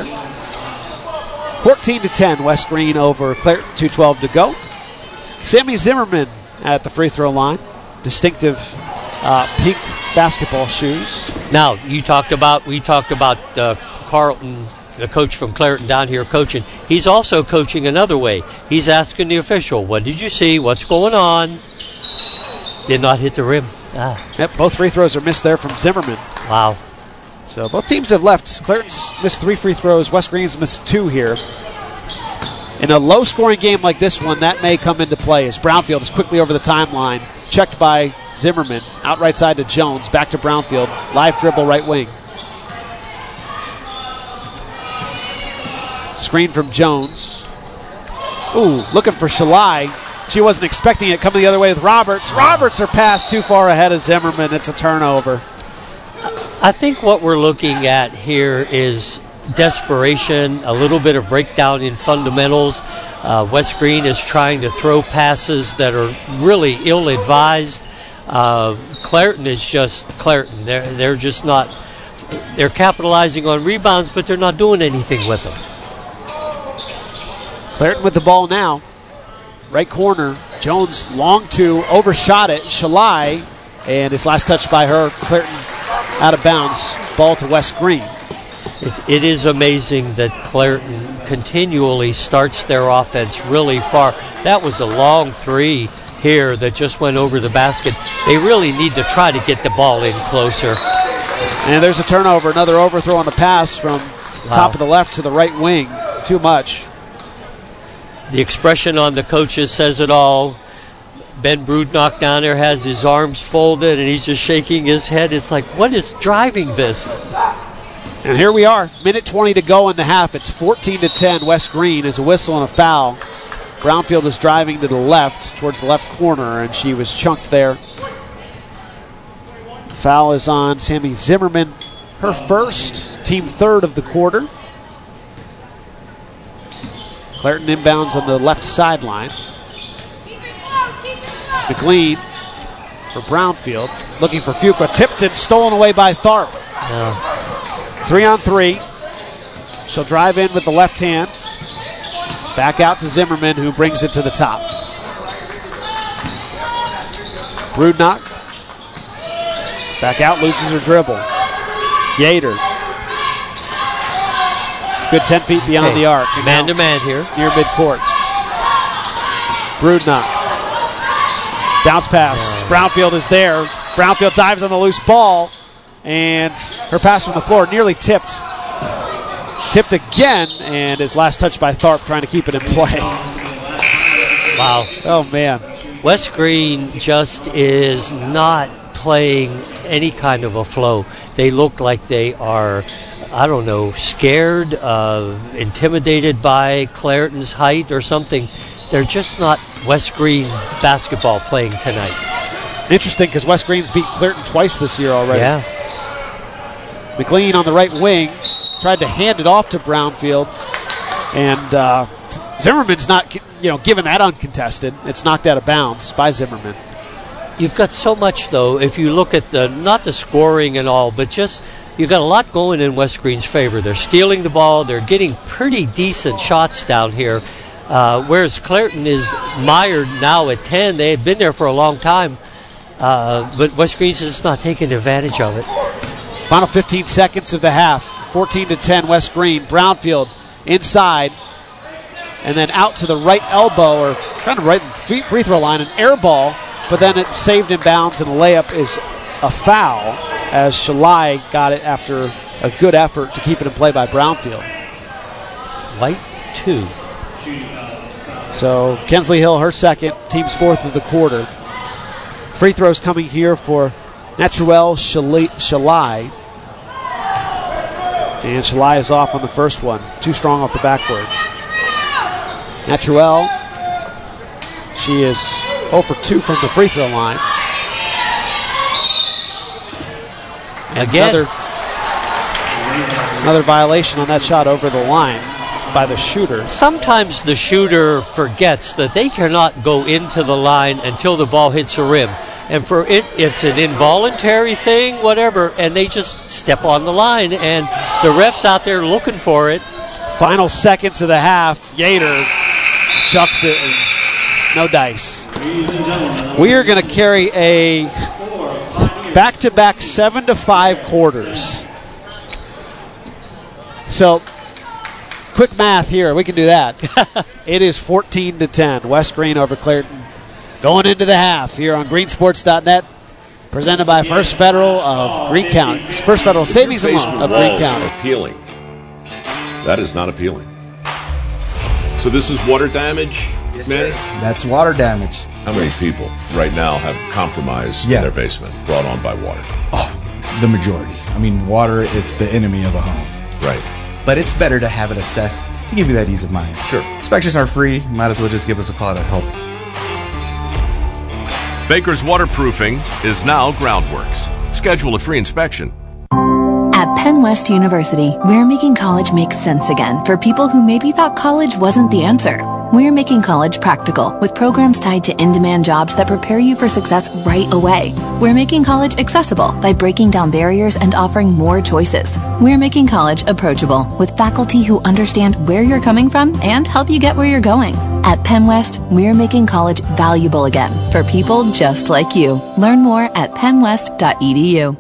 14-10, West Green over Clairton, 2:12 to go. Sammy Zimmerman at the free throw line. Distinctive pink basketball shoes. Now, we talked about Carlton, the coach from Clairton down here coaching. He's also coaching another way. He's asking the official, what did you see? What's going on? Did not hit the rim. Yep, both free throws are missed there from Zimmerman. Wow. So both teams have left. Clairton's missed 3 free throws. West Green's missed 2 here. In a low-scoring game like this one, that may come into play as Brownfield is quickly over the timeline. Checked by Zimmerman. Out right side to Jones. Back to Brownfield. Live dribble right wing. Screen from Jones. Ooh, looking for Shalai. She wasn't expecting it, coming the other way with Roberts. Roberts, her pass too far ahead of Zimmerman. It's a turnover. I think what we're looking at here is desperation, a little bit of breakdown in fundamentals. West Green is trying to throw passes that are really ill-advised. Clairton is just Clairton. They're just not. They're capitalizing on rebounds, but they're not doing anything with them. Clairton with the ball now. Right corner. Jones long 2, overshot it. Shalai, and his last touch by her. Clairton out of bounds. Ball to West Green. It is amazing that Clairton continually starts their offense really far. That was a long 3 here that just went over the basket. They really need to try to get the ball in closer. And there's a turnover. Another overthrow on the pass from top of the left to the right wing. Too much. The expression on the coaches says it all. Ben Brudnock down there has his arms folded and he's just shaking his head. It's like, what is driving this? And here we are, minute 20 to go in the half. It's 14-10. West Green is a whistle and a foul. Brownfield was driving to the left, towards the left corner, and she was chunked there. Foul is on Sammy Zimmerman, her first, team third of the quarter. Clairton inbounds on the left sideline. McLean for Brownfield, looking for Fuqua. Tipped and stolen away by Tharp. 3-on-3. She'll drive in with the left hand. Back out to Zimmerman, who brings it to the top. Brudnock. Back out, loses her dribble. Yater. Good 10 feet beyond the arc. Man-to-man here. Near midcourt. Brudnock. Bounce pass. Brownfield is there. Brownfield dives on the loose ball. And her pass from the floor nearly tipped. Tipped again, and his last touch by Tharp trying to keep it in play. Wow. Oh, man. West Green just is not playing any kind of a flow. They look like they are, I don't know, scared, intimidated by Clairton's height or something. They're just not West Green basketball playing tonight. Interesting, because West Green's beat Clairton twice this year already. Yeah. McLean on the right wing tried to hand it off to Brownfield, and Zimmerman's not, given that uncontested. It's knocked out of bounds by Zimmerman. You've got so much, though, if you look at not the scoring and all, but just you've got a lot going in West Green's favor. They're stealing the ball. They're getting pretty decent shots down here, whereas Clairton is mired now at 10. They had been there for a long time, but West Green's just not taking advantage of it. Final 15 seconds of the half. 14-10 West Green. Brownfield inside, and then out to the right elbow, or kind of right free throw line, an air ball, but then it saved in bounds, and the layup is a foul as Shalai got it after a good effort to keep it in play by Brownfield. Light 2. So Kensley Hill, her second, team's fourth of the quarter. Free throws coming here for Natuel Shalai. And Shalai is off on the first one. Too strong off the backboard. Natuel, she is 0 for 2 from the free throw line. Again. Another violation on that shot over the line by the shooter. Sometimes the shooter forgets that they cannot go into the line until the ball hits the rim. And for it's an involuntary thing, whatever, and they just step on the line, and the ref's out there looking for it. Final seconds of the half. Yater chucks it, and no dice. We are going to carry a back-to-back 7-5 quarters. So, quick math here. We can do that. It is 14-10. West Green over Clairton. Going into the half here on greensports.net. Presented by First Federal of Greene County. First Federal Savings and Loan of Greene County. Appealing. That is not appealing. So this is water damage, yes, Manny? That's water damage. How many people right now have compromise in their basement brought on by water? Oh, the majority. I mean, water is the enemy of a home. Right. But it's better to have it assessed to give you that ease of mind. Sure. Inspections are free. Might as well just give us a call to help. Baker's Waterproofing is now Groundworks. Schedule a free inspection. At Penn West University, we're making college make sense again for people who maybe thought college wasn't the answer. We're making college practical with programs tied to in-demand jobs that prepare you for success right away. We're making college accessible by breaking down barriers and offering more choices. We're making college approachable with faculty who understand where you're coming from and help you get where you're going. At Penn West, we're making college valuable again for people just like you. Learn more at pennwest.edu.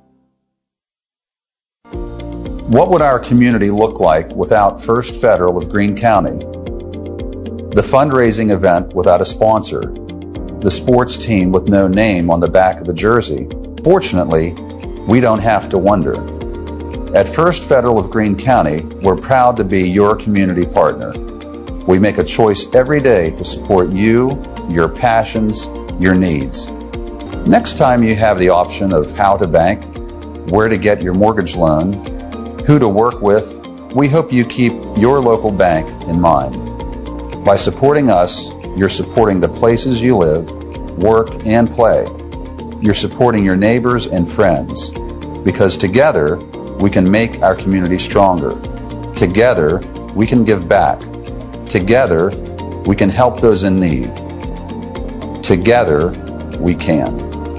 What would our community look like without First Federal of Greene County? The fundraising event without a sponsor, the sports team with no name on the back of the jersey. Fortunately, we don't have to wonder. At First Federal of Greene County, we're proud to be your community partner. We make a choice every day to support you, your passions, your needs. Next time you have the option of how to bank, where to get your mortgage loan, who to work with, we hope you keep your local bank in mind. By supporting us, you're supporting the places you live, work, and play. You're supporting your neighbors and friends, because together we can make our community stronger. Together we can give back. Together we can help those in need. Together we can.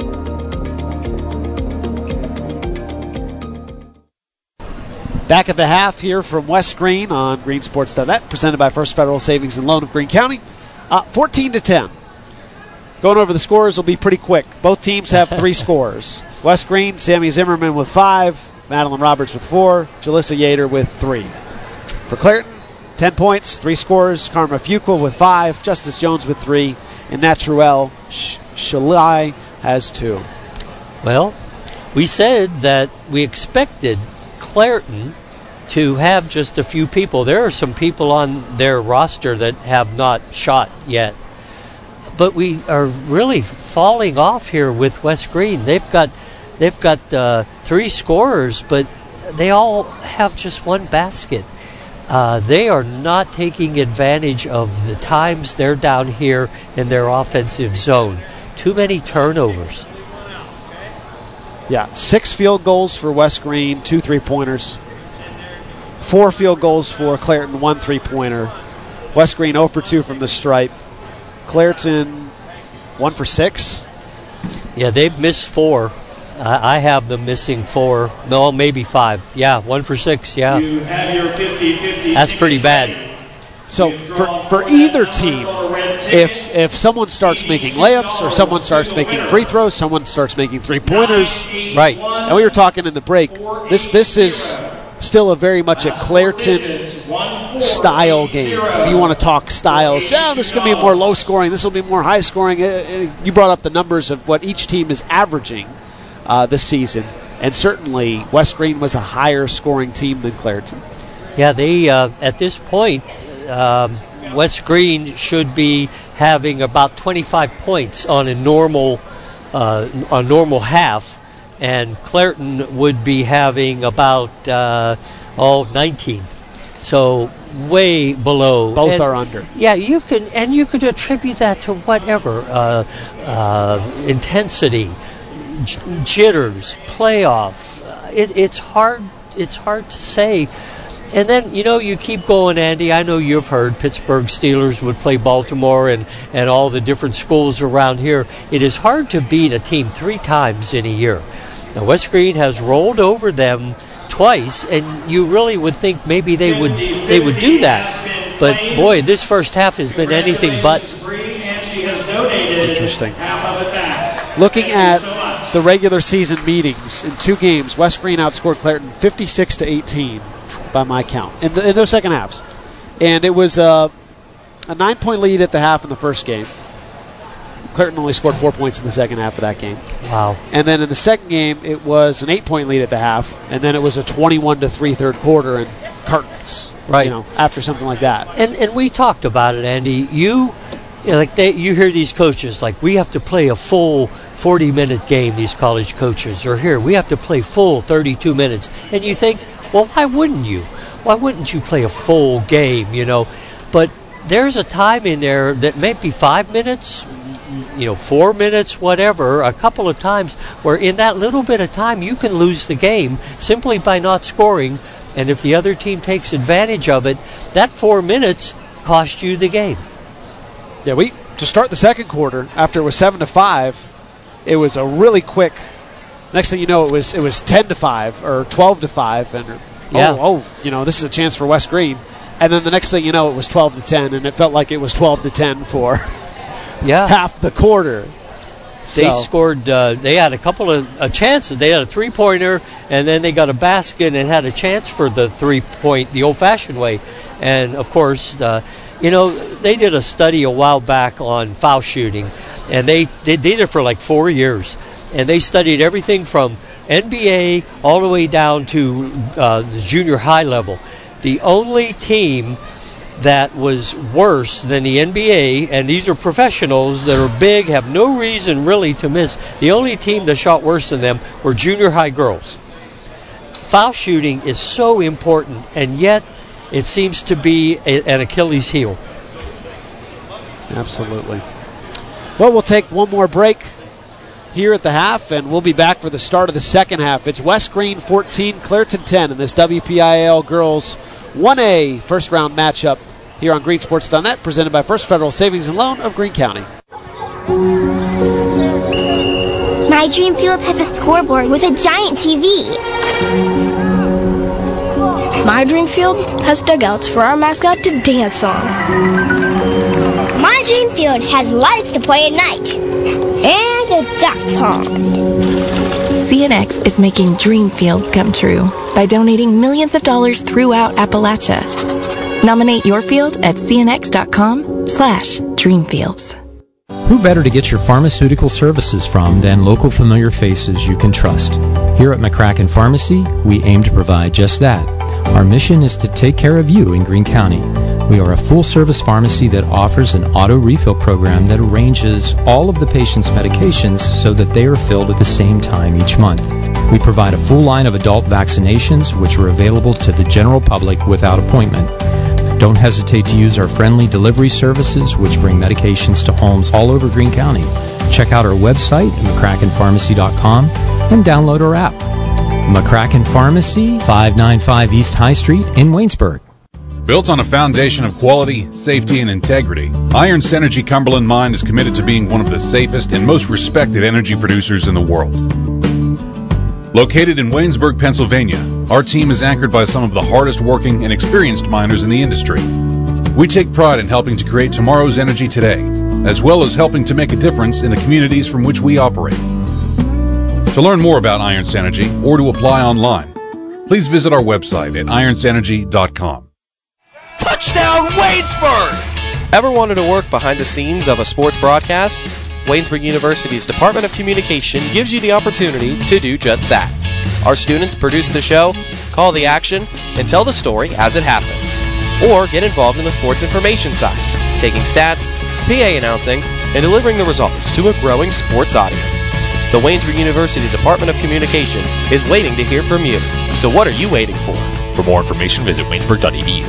Back at the half here from West Greene on greensports.net, presented by First Federal Savings and Loan of Greene County. 14-10. Going over the scores will be pretty quick. Both teams have 3 scores. West Greene, Sammy Zimmerman with 5, Madeline Roberts with 4, Jalissa Yater with 3. For Clairton, 10 points, 3 scores. Karma Fuqua with 5, Justice Jones with 3, and Natruel Shalai has 2. Well, we said that we expected Clairton to have just a few people. There are some people on their roster that have not shot yet. But we are really falling off here with West Greene. They've got 3 scorers, but they all have just 1 basket. They are not taking advantage of the times they're down here in their offensive zone. Too many turnovers. Yeah, 6 field goals for West Greene, 2 3-pointers. 4 field goals for Clairton, 1 3-pointer. West Greene 0 for 2 from the stripe. Clairton 1 for 6. Yeah, they've missed 4. I have them missing 4. No, maybe 5. Yeah, 1 for 6. Yeah, You have your 50-50. That's pretty bad. So for either team, if someone starts making layups or someone starts making free throws, someone starts making 3-pointers, right? And we were talking in the break. This is still a very much a Clairton style game. If you want to talk styles, this is going to be more low scoring. This will be more high scoring. You brought up the numbers of what each team is averaging this season, and certainly West Greene was a higher scoring team than Clairton. Yeah, they at this point. West Greene should be having about 25 points on a normal half, and Clairton would be having about 19. So way below. Both are under. Yeah, you could attribute that to whatever intensity, jitters, playoff. It's hard to say. And then, you keep going, Andy. I know you've heard Pittsburgh Steelers would play Baltimore and all the different schools around here. It is hard to beat a team 3 times in a year. Now, West Greene has rolled over them twice, and you really would think maybe they would do that. But, boy, this first half has been anything but. Interesting. Looking at the regular season meetings in 2 games, West Greene outscored Clairton 56-18. By my count, in those second halves. And it was a 9-point lead at the half in the first game. Clairton only scored 4 points in the second half of that game. Wow. And then in the second game, it was an 8-point lead at the half, and then it was a 21-3 third quarter, and curtains. Right. After something like that. And we talked about it, Andy. You hear these coaches like, we have to play a full 40-minute game, these college coaches, or here, we have to play full 32 minutes. And you think, well, why wouldn't you? Why wouldn't you play a full game, But there's a time in there that may be 5 minutes, 4 minutes, whatever, a couple of times where in that little bit of time you can lose the game simply by not scoring. And if the other team takes advantage of it, that 4 minutes cost you the game. Yeah, to start the second quarter, after it was 7-5, it was a really quick. Next thing you know, it was 10-5 or 12-5, and this is a chance for West Green. And then the next thing you know, it was 12-10, and it felt like it was 12-10 for half the quarter. They scored. They had a couple of chances. They had a 3-pointer, and then they got a basket and had a chance for the 3-point the old-fashioned way. And of course, they did a study a while back on foul shooting, and they did it for like 4 years, and they studied everything from NBA all the way down to the junior high level. The only team that was worse than the NBA, and these are professionals that are big, have no reason really to miss. The only team that shot worse than them were junior high girls. Foul shooting is so important, and yet it seems to be an Achilles heel. Absolutely. Well, we'll take one more break here at the half, and we'll be back for the start of the second half. It's West Green 14, Clairton 10 in this WPIAL Girls 1A first-round matchup here on greensports.net, presented by First Federal Savings and Loan of Greene County. My dream field has a scoreboard with a giant TV. My dream field has dugouts for our mascot to dance on. My dream field has lights to play at night. And a duck pond. CNX is making dream fields come true by donating millions of dollars throughout Appalachia. Nominate your field at cnx.com/dreamfields. Who better to get your pharmaceutical services from than local familiar faces you can trust? Here at McCracken Pharmacy, we aim to provide just that. Our mission is to take care of you in Greene County. We are a full-service pharmacy that offers an auto refill program that arranges all of the patient's medications so that they are filled at the same time each month. We provide a full line of adult vaccinations which are available to the general public without appointment. Don't hesitate to use our friendly delivery services which bring medications to homes all over Greene County. Check out our website at McCrackenPharmacy.com and download our app. McCracken Pharmacy, 595 East High Street in Waynesburg. Built on a foundation of quality, safety, and integrity, Iron Synergy Cumberland Mine is committed to being one of the safest and most respected energy producers in the world. Located in Waynesburg, Pennsylvania, our team is anchored by some of the hardest working and experienced miners in the industry. We take pride in helping to create tomorrow's energy today, as well as helping to make a difference in the communities from which we operate. To learn more about Iron Synergy or to apply online, please visit our website at ironsynergy.com. Touchdown, Waynesburg! Ever wanted to work behind the scenes of a sports broadcast? Waynesburg University's Department of Communication gives you the opportunity to do just that. Our students produce the show, call the action, and tell the story as it happens. Or get involved in the sports information side, taking stats, PA announcing, and delivering the results to a growing sports audience. The Waynesburg University Department of Communication is waiting to hear from you. So what are you waiting for? For more information, visit waynesburg.edu.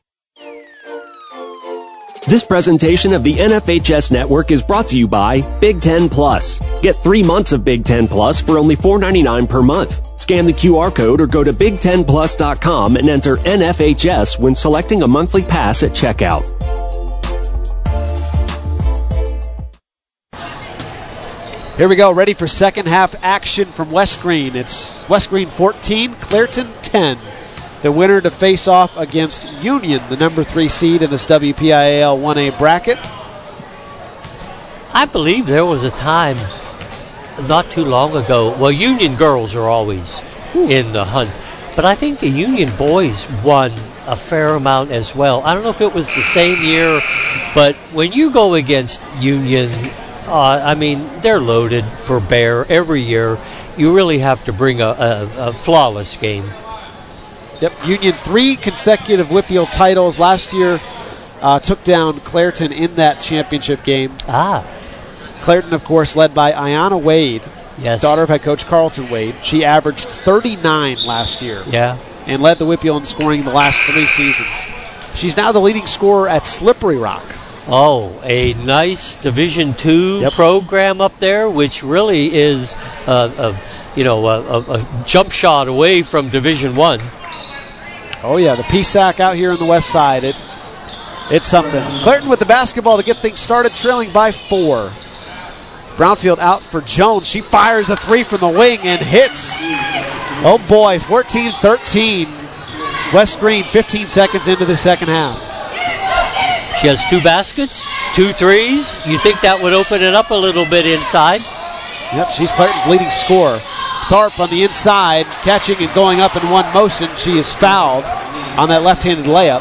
This presentation of the NFHS Network is brought to you by Big Ten Plus. Get 3 months of Big Ten Plus for only $4.99 per month. Scan the QR code or go to big10plus.com and enter NFHS when selecting a monthly pass at checkout. Here we go, ready for second half action from West Green. It's West Green 14, Clairton 10. The winner to face off against Union, the number 3 seed in this WPIAL 1A bracket. I believe there was a time not too long ago. Well, Union girls are always in the hunt, but I think the Union boys won a fair amount as well. I don't know if it was the same year, but when you go against Union, I mean, they're loaded for bear every year. You really have to bring a flawless game. Yep, Union 3 consecutive Whitfield titles. Last year took down Clairton in that championship game. Clairton, of course, led by Ayanna Wade, daughter of head coach Carlton Wade. She averaged 39 last year. Yeah. And led the Whitfield in scoring the last 3 seasons. She's now the leading scorer at Slippery Rock. Oh, a nice Division II program up there, which really is a jump shot away from Division I. Oh yeah, the PSAC out here on the west side. It's something. Clairton with the basketball to get things started, trailing by 4. Brownfield out for Jones. She fires a 3 from the wing and hits. Oh boy, 14-13. West Green, 15 seconds into the second half. She has 2 baskets, 2 threes. You think that would open it up a little bit inside? Yep, she's Clairton's leading scorer. Tharp on the inside, catching and going up in one motion. She is fouled on that left-handed layup.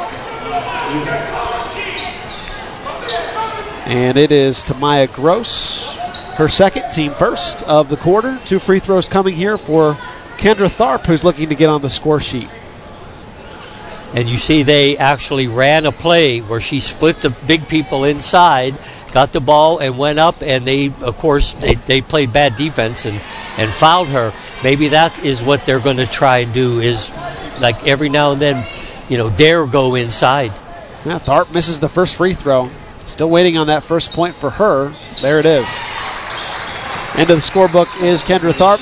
And it is Tamaya Gross, her second, team first of the quarter. 2 free throws coming here for Kendra Tharp, who's looking to get on the score sheet. And you see they actually ran a play where she split the big people inside, got the ball and went up, and they played bad defense and fouled her. Maybe that is what they're going to try and do, is like every now and then, dare go inside. Yeah, Tharp misses the first free throw. Still waiting on that first point for her. There it is. End of the scorebook is Kendra Tharp,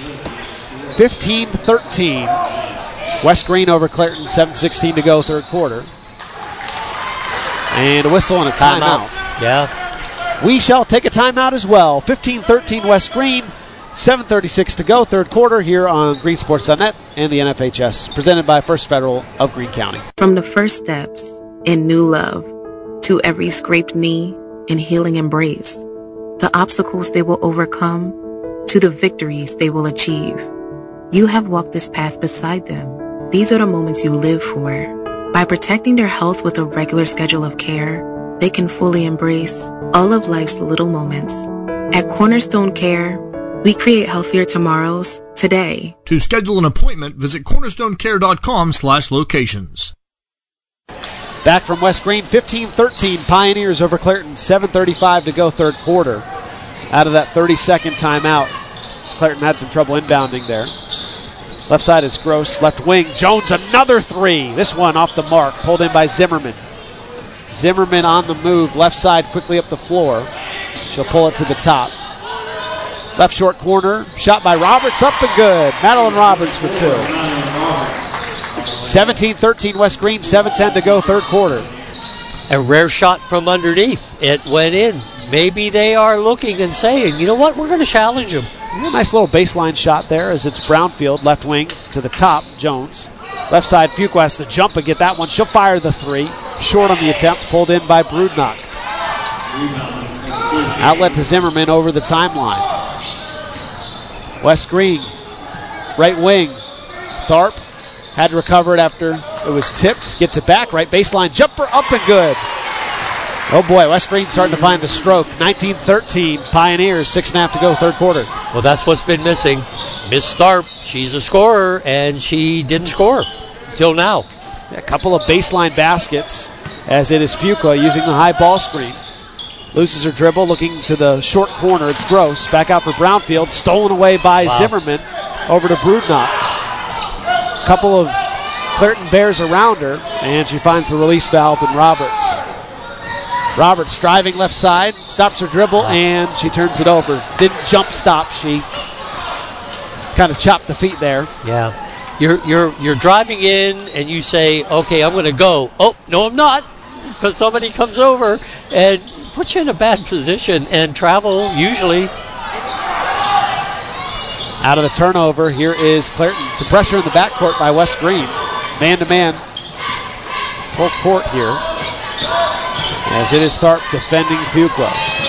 15-13. West Green over Clairton, 7:16 to go, third quarter. And a whistle and a timeout. Yeah. We shall take a timeout as well. 15-13 West Green, 7:36 to go, third quarter here on greensports.net and the NFHS, presented by First Federal of Greene County. From the first steps in new love to every scraped knee and healing embrace, the obstacles they will overcome to the victories they will achieve. You have walked this path beside them. These are the moments you live for. By protecting their health with a regular schedule of care, they can fully embrace all of life's little moments. At Cornerstone Care, we create healthier tomorrows today. To schedule an appointment, visit cornerstonecare.com/locations. Back from West Green, 15-13 Pioneers over Clairton, 7:35 to go, third quarter. Out of that 30-second timeout, Clairton had some trouble inbounding there. Left side is Gross, left wing, Jones, another 3. This one off the mark, pulled in by Zimmerman. Zimmerman on the move, left side quickly up the floor. She'll pull it to the top. Left short corner, shot by Roberts, up and good. Madeline Roberts for 2. 17-13 West Green, 7:10 to go, third quarter. A rare shot from underneath. It went in. Maybe they are looking and saying, you know what, we're going to challenge them. Nice little baseline shot there as it's Brownfield, left wing to the top, Jones. Left side, Fuqua has to jump and get that one. She'll fire the 3. Short on the attempt, pulled in by Brudnock. Outlet to Zimmerman over the timeline. West Green, right wing. Tharp had to recover it after it was tipped. Gets it back, right baseline, jumper up and good. Oh boy, West Green starting to find the stroke. 19-13, Pioneers, 6.5 to go, third quarter. Well, that's what's been missing. Miss Tharp, she's a scorer, and she didn't score till now. A couple of baseline baskets, as it is Fuqua using the high ball screen. Loses her dribble, looking to the short corner. It's Gross. Back out for Brownfield, stolen away by Zimmerman. Over to Brudnock. Couple of Clairton Bears around her, and she finds the release valve in Roberts. Roberts driving left side, stops her dribble, and she turns it over. Didn't jump stop. She kind of chopped the feet there. Yeah. You're driving in, and you say, okay, I'm going to go. Oh, no, I'm not, because somebody comes over and puts you in a bad position, and travel usually. Out of the turnover, here is Clairton. Some pressure in the backcourt by West Green. Man-to-man. Full court here. As it is Tharp defending Fuqua.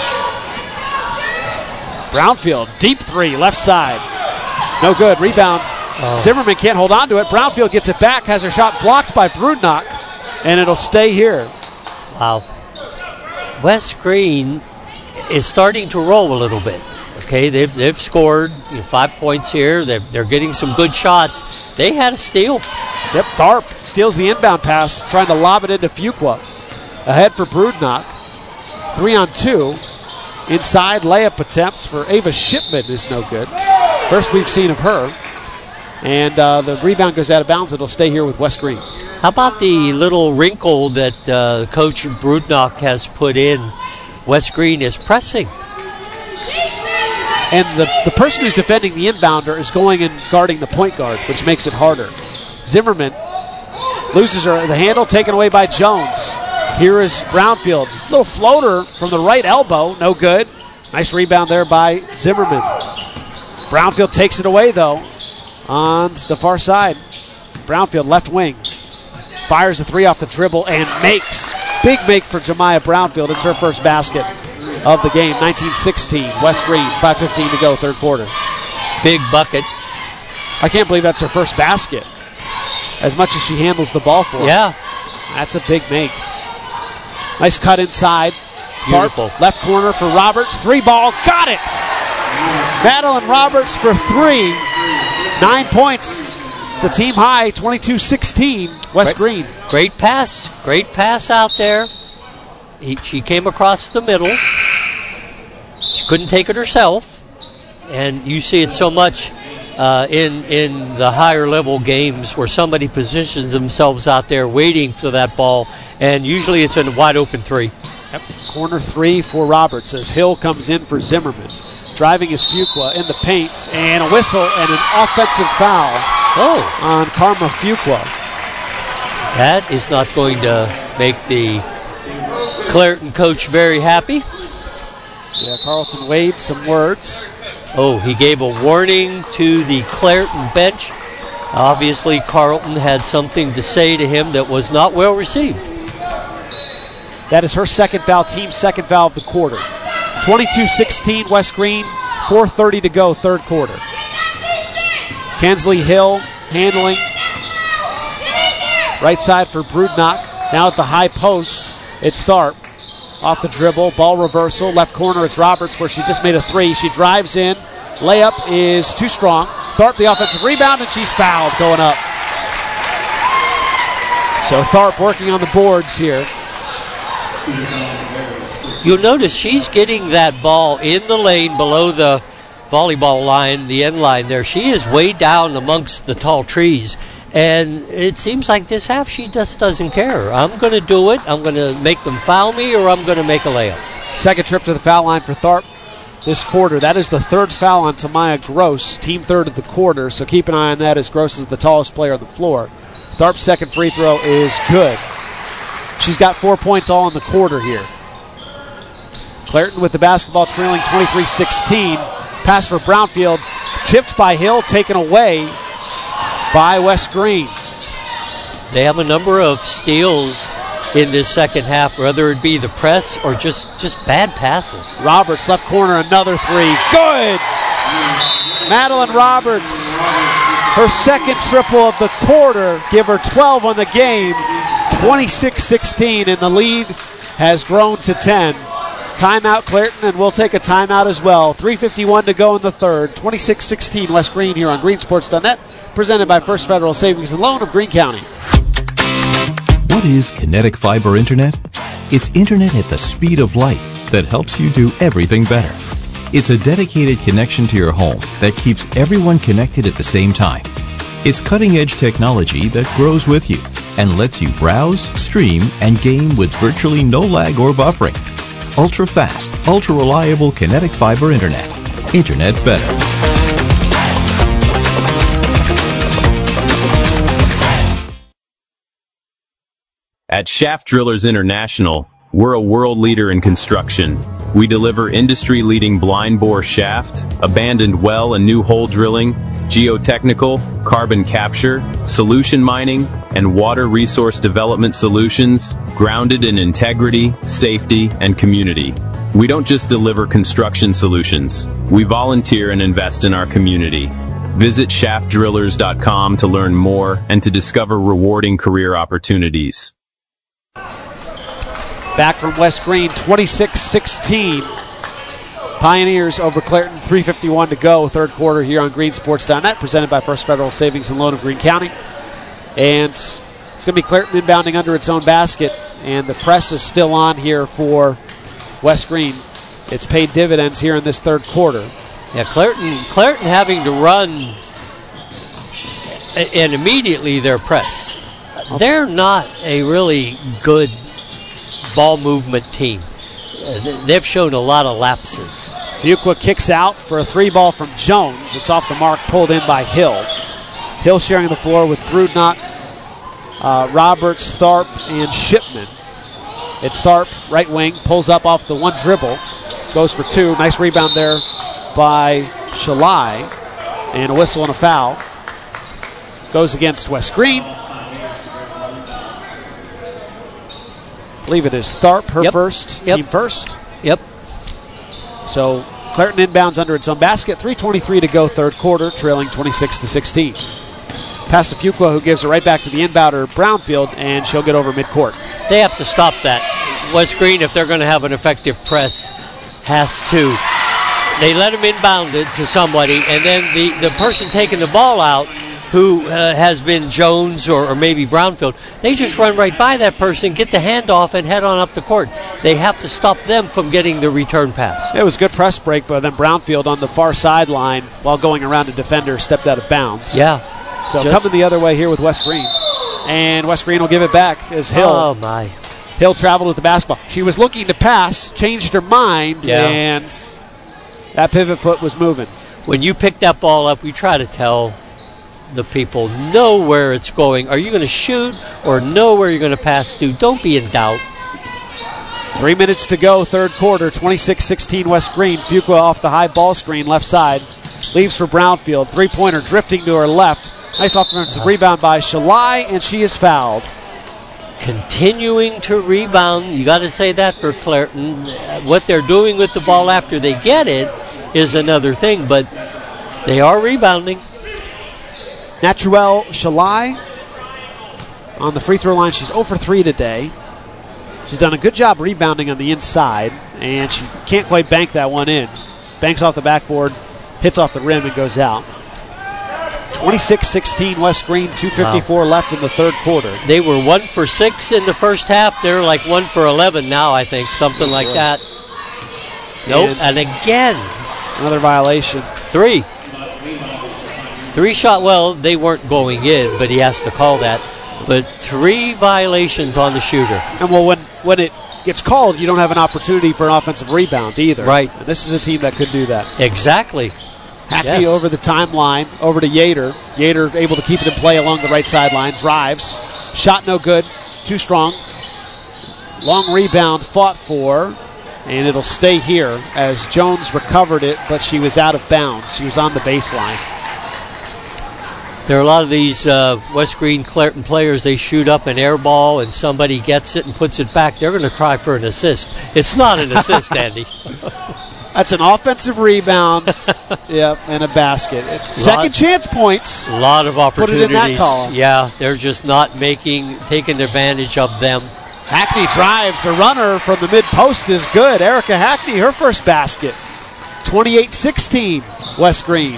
Brownfield, deep 3, left side. No good, rebounds. Zimmerman can't hold on to it. Brownfield gets it back, has her shot blocked by Brudnock, and it'll stay here. Wow. West Green is starting to roll a little bit. Okay, they've scored 5 points here. They're getting some good shots. They had a steal. Yep, Tharp steals the inbound pass, trying to lob it into Fuqua. Ahead for Brudnock. 3-on-2. Inside layup attempt for Ava Shipman is no good. First we've seen of her. And the rebound goes out of bounds. It'll stay here with West Green. How about the little wrinkle that Coach Brudnock has put in? West Green is pressing. And the person who's defending the inbounder is going and guarding the point guard, which makes it harder. Zimmerman loses her the handle, taken away by Jones. Here is Brownfield. Little floater from the right elbow, no good. Nice rebound there by Zimmerman. Brownfield takes it away, though, on the far side. Brownfield, left wing. Fires a three off the dribble and makes. Big make for Jemiah Brownfield. It's her first basket of the game. 19-16. West Green, 5:15 to go, third quarter. Big bucket. I can't believe that's her first basket. As much as she handles the ball for. Yeah. That's a big make. Nice cut inside. Beautiful. Bart, left corner for Roberts. Three ball. Got it! Madeline Roberts for three. 9 points. It's a team high. 22-16. West Green. Great pass. Great pass out there. She came across the middle. She couldn't take it herself. And you see it so much in the higher level games where somebody positions themselves out there waiting for that ball, and usually it's a wide open three. Yep. Corner three for Roberts as Hill comes in for Zimmerman. Driving is Fuqua in the paint, and a whistle and an offensive foul on Karma Fuqua. That is not going to make the Clairton coach very happy. Yeah, Carlton waved some words. Oh, he gave a warning to the Clairton bench. Obviously, Carlton had something to say to him that was not well received. That is her second foul, team's second foul of the quarter. 22-16 West Green, 4:30 to go, third quarter. Kensley Hill handling. Right side for Brudnock. Now at the high post, it's Tharp. Off the dribble, ball reversal. Left corner, it's Roberts where she just made a three. She drives in. Layup is too strong. Tharp the offensive rebound, and she's fouled going up. So Tharp working on the boards here. You'll notice she's getting that ball in the lane below the volleyball line, the end line there. She is way down amongst the tall trees. And it seems like this half she just doesn't care. I'm going to do it. I'm going to make them foul me, or I'm going to make a layup. Second trip to the foul line for Tharp this quarter. That is the third foul on Tamaya Gross, team third of the quarter. So keep an eye on that as Gross is the tallest player on the floor. Tharp's second free throw is good. She's got 4 points all in the quarter here. Clairton with the basketball trailing 23-16. Pass for Brownfield. Tipped by Hill, taken away by West Green. They have a number of steals in this second half, whether it be the press or just bad passes. Roberts, left corner, another three. Good! Madeline Roberts, her second triple of the quarter. Give her 12 on the game. 26-16, and the lead has grown to 10. Timeout, Clairton, and we'll take a timeout as well. 3:51 to go in the third. 26-16 West Green here on greensports.net. Presented by First Federal Savings and Loan of Greene County. What is Kinetic Fiber Internet? It's internet at the speed of light that helps you do everything better. It's a dedicated connection to your home that keeps everyone connected at the same time. It's cutting-edge technology that grows with you and lets you browse, stream, and game with virtually no lag or buffering. Ultra-fast, ultra-reliable Kinetic Fiber Internet. Internet better. At Shaft Drillers International, we're a world leader in construction. We deliver industry-leading blind bore shaft, abandoned well and new hole drilling, geotechnical, carbon capture, solution mining, and water resource development solutions grounded in integrity, safety, and community. We don't just deliver construction solutions. We volunteer and invest in our community. Visit shaftdrillers.com to learn more and to discover rewarding career opportunities. Back from West Green, 26-16. Pioneers over Clairton, 3:51 to go, third quarter here on greensports.net, presented by First Federal Savings and Loan of Greene County. And it's going to be Clairton inbounding under its own basket, and the press is still on here for West Greene. It's paid dividends here in this third quarter. Yeah, Clairton having to run, and immediately they're pressed. They're not a really good ball movement team. They've shown a lot of lapses. Fuqua kicks out for a three ball from Jones. It's off the mark, pulled in by Hill. Hill sharing the floor with Brudnock, Roberts, Tharp, and Shipman. It's Tharp, right wing, pulls up off the one dribble, goes for two. Nice rebound there by Shalai, and a whistle and a foul. Goes against West Greene. I believe it is Tharp, her first, team first. Yep. So Clairton inbounds under its own basket. 3:23 to go, third quarter, trailing 26-16. Pass to Fuqua, who gives it right back to the inbounder, Brownfield, and she'll get over midcourt. They have to stop that. West Greene, if they're going to have an effective press, has to. They let them inbound it to somebody, and then the person taking the ball out, who has been Jones or maybe Brownfield, they just run right by that person, get the handoff, and head on up the court. They have to stop them from getting the return pass. It was a good press break, but then Brownfield on the far sideline while going around a defender stepped out of bounds. Yeah. So coming the other way here with West Greene. And West Greene will give it back as Hill. Oh, my. Hill traveled with the basketball. She was looking to pass, changed her mind, and that pivot foot was moving. When you pick that ball up, we try to tell the people, know where it's going. Are you going to shoot or know where you're going to pass to? Don't be in doubt. 3 minutes to go, third quarter, 26-16 West Greene. Fuqua off the high ball screen, left side. Leaves for Brownfield. Three-pointer drifting to her left. Nice offensive rebound by Shalai, and she is fouled. Continuing to rebound. You got to say that for Clairton. What they're doing with the ball after they get it is another thing, but they are rebounding. Natuelle Shalai on the free throw line. She's 0 for 3 today. She's done a good job rebounding on the inside, and she can't quite bank that one in. Banks off the backboard, hits off the rim, and goes out. 26-16 West Greene, 2:54 left in the third quarter. They were 1 for 6 in the first half. They're like 1 for 11 now, I think, something like that. Nope, and again. Another violation. 3 shot, well, they weren't going in, but he has to call that. But 3 violations on the shooter. And well, when it gets called, you don't have an opportunity for an offensive rebound either. Right. And this is a team that could do that. Exactly. Hackney over the timeline, over to Yater. Yater able to keep it in play along the right sideline. Drives. Shot no good. Too strong. Long rebound fought for. And it'll stay here as Jones recovered it, but she was out of bounds. She was on the baseline. There are a lot of these West Greene Clairton players, they shoot up an air ball and somebody gets it and puts it back. They're going to cry for an assist. It's not an assist, Andy. That's an offensive rebound, and a basket. Second chance points. A lot of opportunities. Put it in that column. Yeah, they're just not taking advantage of them. Hackney drives. A runner from the mid-post is good. Erica Hackney, her first basket. 28-16, West Greene.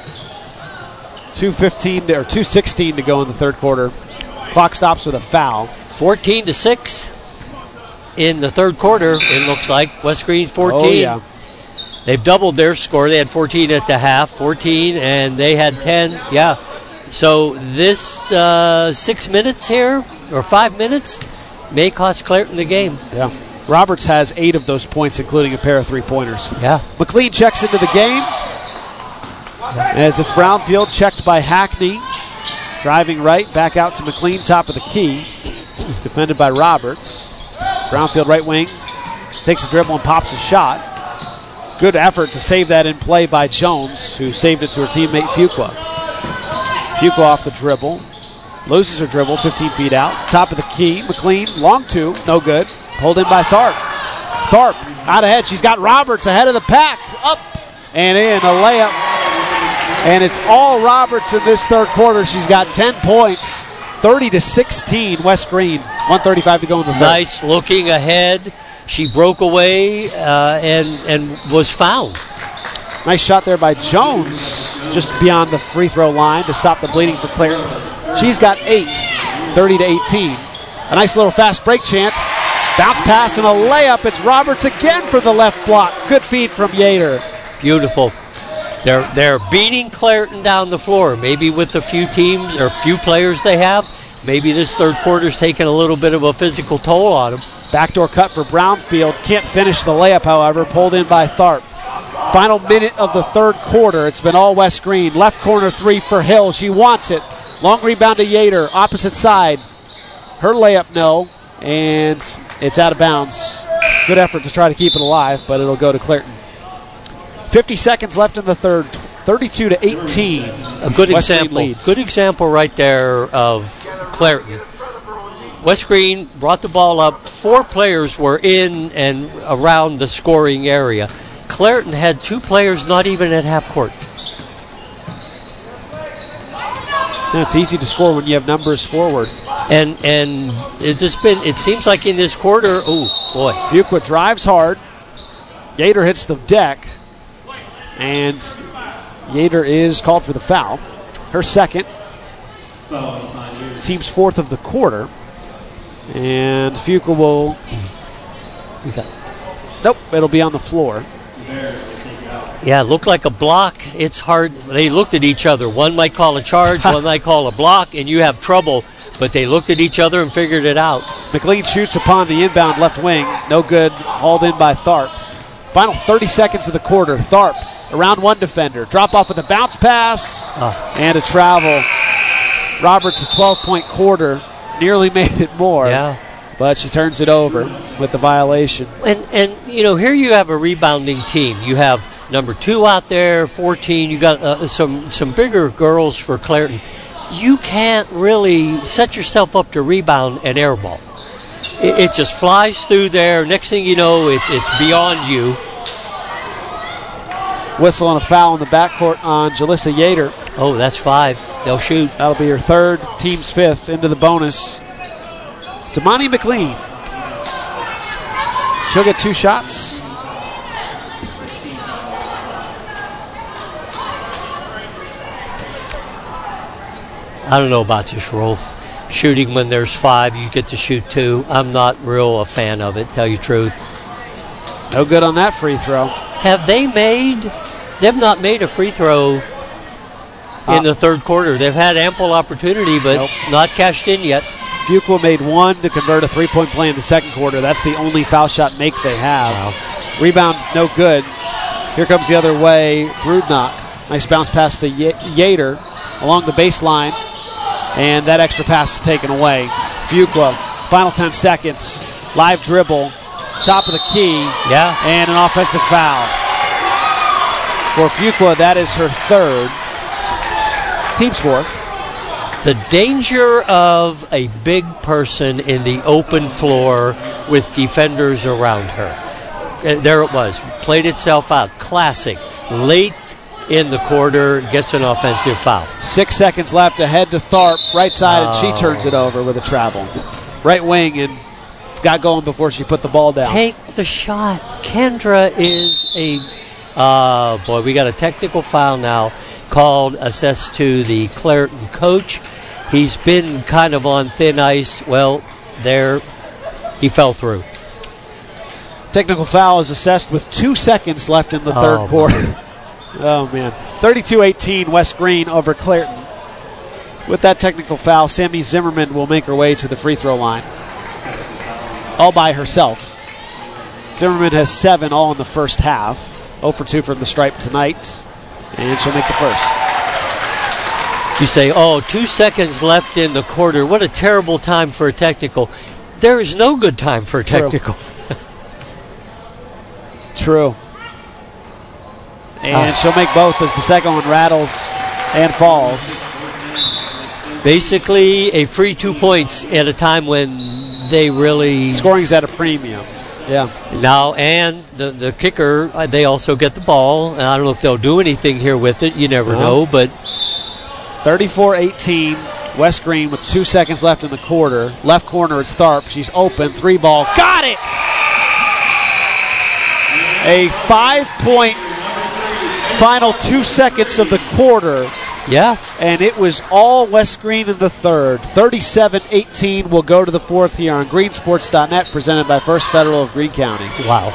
2:16 to go in the third quarter. Clock stops with a foul. 14-6 in the third quarter, it looks like. West Greene's 14. Oh, yeah. They've doubled their score. They had 14 at the half, 14, and they had 10. Yeah. So this 6 minutes here, or 5 minutes, may cost Clairton the game. Yeah. Roberts has 8 of those points, including a pair of three-pointers. Yeah. McLean checks into the game. As it's Brownfield checked by Hackney. Driving right, back out to McLean, top of the key. Defended by Roberts. Brownfield right wing. Takes a dribble and pops a shot. Good effort to save that in play by Jones, who saved it to her teammate Fuqua. Fuqua off the dribble. Loses her dribble, 15 feet out. Top of the key, McLean, long two, no good. Pulled in by Tharp. Tharp out ahead. She's got Roberts ahead of the pack. Up and in, a layup. And it's all Roberts in this third quarter. She's got 10 points. 30-16, West Greene. 1:35 to go in the third. Nice looking ahead. She broke away and was fouled. Nice shot there by Jones, just beyond the free throw line to stop the bleeding for Clairton. She's got 8, 30-18. A nice little fast break chance. Bounce pass and a layup. It's Roberts again for the left block. Good feed from Yater. Beautiful. They're beating Clairton down the floor. Maybe with a few teams or few players they have. Maybe this third quarter's taking a little bit of a physical toll on them. Backdoor cut for Brownfield. Can't finish the layup, however. Pulled in by Tharp. Final minute of the third quarter. It's been all West Green. Left corner three for Hill. She wants it. Long rebound to Yater. Opposite side. Her layup, no. And it's out of bounds. Good effort to try to keep it alive, but it'll go to Clairton. 50 seconds left in the third. 32-18. A good West Green example. leads. Good example right there of Clairton. West Green brought the ball up. 4 players were in and around the scoring area. Clairton had 2 players not even at half court. Yeah, it's easy to score when you have numbers forward. And it's just been, it seems like in this quarter, oh boy. Fuqua drives hard. Yater hits the deck. And Yater is called for the foul. Her second. Team's fourth of the quarter. And Fuqua will... Nope, it'll be on the floor. Yeah, it looked like a block. It's hard. They looked at each other. One might call a charge, one might call a block, and you have trouble. But they looked at each other and figured it out. McLean shoots upon the inbound left wing. No good. Hauled in by Tharp. Final 30 seconds of the quarter. Tharp, around one defender. Drop off with a bounce pass and a travel. Roberts, a 12-point quarter. Nearly made it more. Yeah. But she turns it over with the violation. And you know, here you have a rebounding team. You have number 2 out there, 14. You got some bigger girls for Clairton. You can't really set yourself up to rebound an air ball. It just flies through there. Next thing you know, it's beyond you. Whistle on a foul in the backcourt on Jalissa Yater. Oh, that's 5. They'll shoot. That'll be her third, team's 5th, into the bonus. Damani McLean. She'll get 2 shots. I don't know about this rule. Shooting when there's 5, you get to shoot 2. I'm not real a fan of it, tell you the truth. No good on that free throw. They've not made a free throw in the third quarter. They've had ample opportunity, but not cashed in yet. Fuqua made 1 to convert a 3-point play in the second quarter. That's the only foul shot make they have. Wow. Rebound, no good. Here comes the other way, Brudnock. Nice bounce pass to Yater along the baseline. And that extra pass is taken away. Fuqua, final 10 seconds. Live dribble, top of the key. Yeah. And an offensive foul. For Fuqua, that is her third. Team's 4th. The danger of a big person in the open floor with defenders around her. And there it was. Played itself out. Classic. Late in the quarter, gets an offensive foul. 6 seconds left. Ahead to Tharp. Right side, and she turns it over with a travel. Right wing, and got going before she put the ball down. Take the shot. Kendra is a... boy, we got a technical foul now called, assessed to the Clairton coach. He's been kind of on thin ice. Well, there, he fell through. Technical foul is assessed with 2 seconds left in the third quarter. Oh, man. 32-18, West Green over Clairton. With that technical foul, Sammy Zimmerman will make her way to the free throw line. All by herself. Zimmerman has 7 all in the first half. 0 for 2 from the stripe tonight. And she'll make the first. You say, 2 seconds left in the quarter. What a terrible time for a technical. There is no good time for a technical. True. And she'll make both as the second one rattles and falls. Basically, a free 2 points at a time when they really... Scoring's at a premium. Yeah. Now, and the kicker, they also get the ball. And I don't know if they'll do anything here with it. You never know, but... 34-18. West Green with 2 seconds left in the quarter. Left corner, it's Tharp. She's open. 3-ball. Got it! A 5-point final 2 seconds of the quarter. Yeah. And it was all West Green in the third. 37-18 will go to the fourth here on greensports.net, presented by First Federal of Greene County. Wow.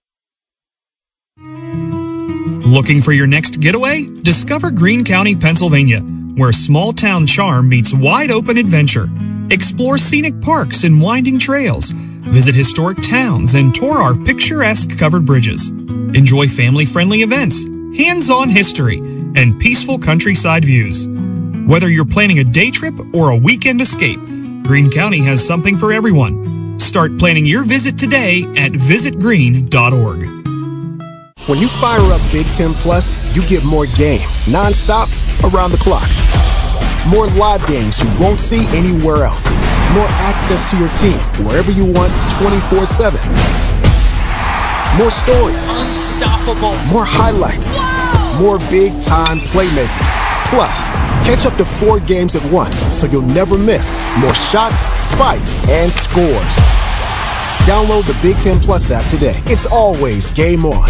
Looking for your next getaway? Discover Greene County, Pennsylvania, where small-town charm meets wide-open adventure. Explore scenic parks and winding trails. Visit historic towns and tour our picturesque covered bridges. Enjoy family-friendly events, hands-on history, and peaceful countryside views. Whether you're planning a day trip or a weekend escape, Greene County has something for everyone. Start planning your visit today at visitgreene.org. When you fire up Big Ten Plus, you get more games, nonstop, around the clock. More live games you won't see anywhere else. More access to your team, wherever you want, 24/7. More stories. Unstoppable. More highlights. Wow. More big-time playmakers. Plus, catch up to 4 games at once, so you'll never miss more shots, spikes, and scores. Download the Big Ten Plus app today. It's always game on.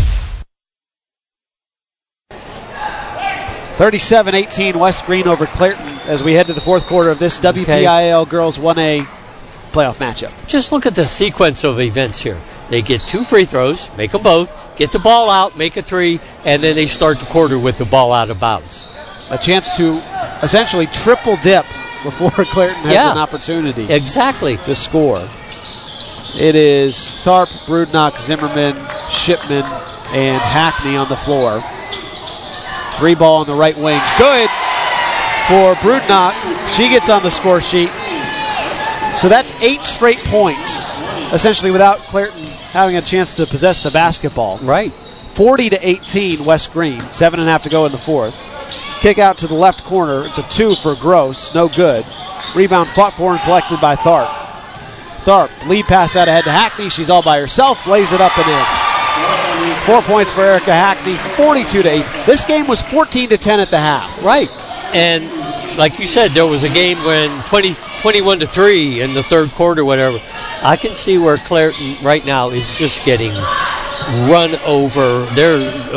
37-18 West Green over Clairton as we head to the fourth quarter of this WPIAL Girls 1A playoff matchup. Just look at the sequence of events here. They get 2 free throws, make them both, get the ball out, make a 3, and then they start the quarter with the ball out of bounds. A chance to essentially triple dip before Clairton has an opportunity. Exactly. To score. It is Tharp, Brudnock, Zimmerman, Shipman, and Hackney on the floor. 3-ball on the right wing. Good for Brudnock. She gets on the score sheet. So that's 8 straight points, essentially without Clairton having a chance to possess the basketball. Right. 40-18 West Green. 7.5 to go in the fourth. Kick out to the left corner. It's a 2 for Gross. No good. Rebound fought for and collected by Tharp. Tharp, lead pass out ahead to Hackney. She's all by herself. Lays it up and in. 4 points for Erica Hackney, 42-8. This game was 14-10 at the half. Right. And like you said, there was a game when 21-3 in the third quarter, whatever. I can see where Clairton right now is just getting run over. There,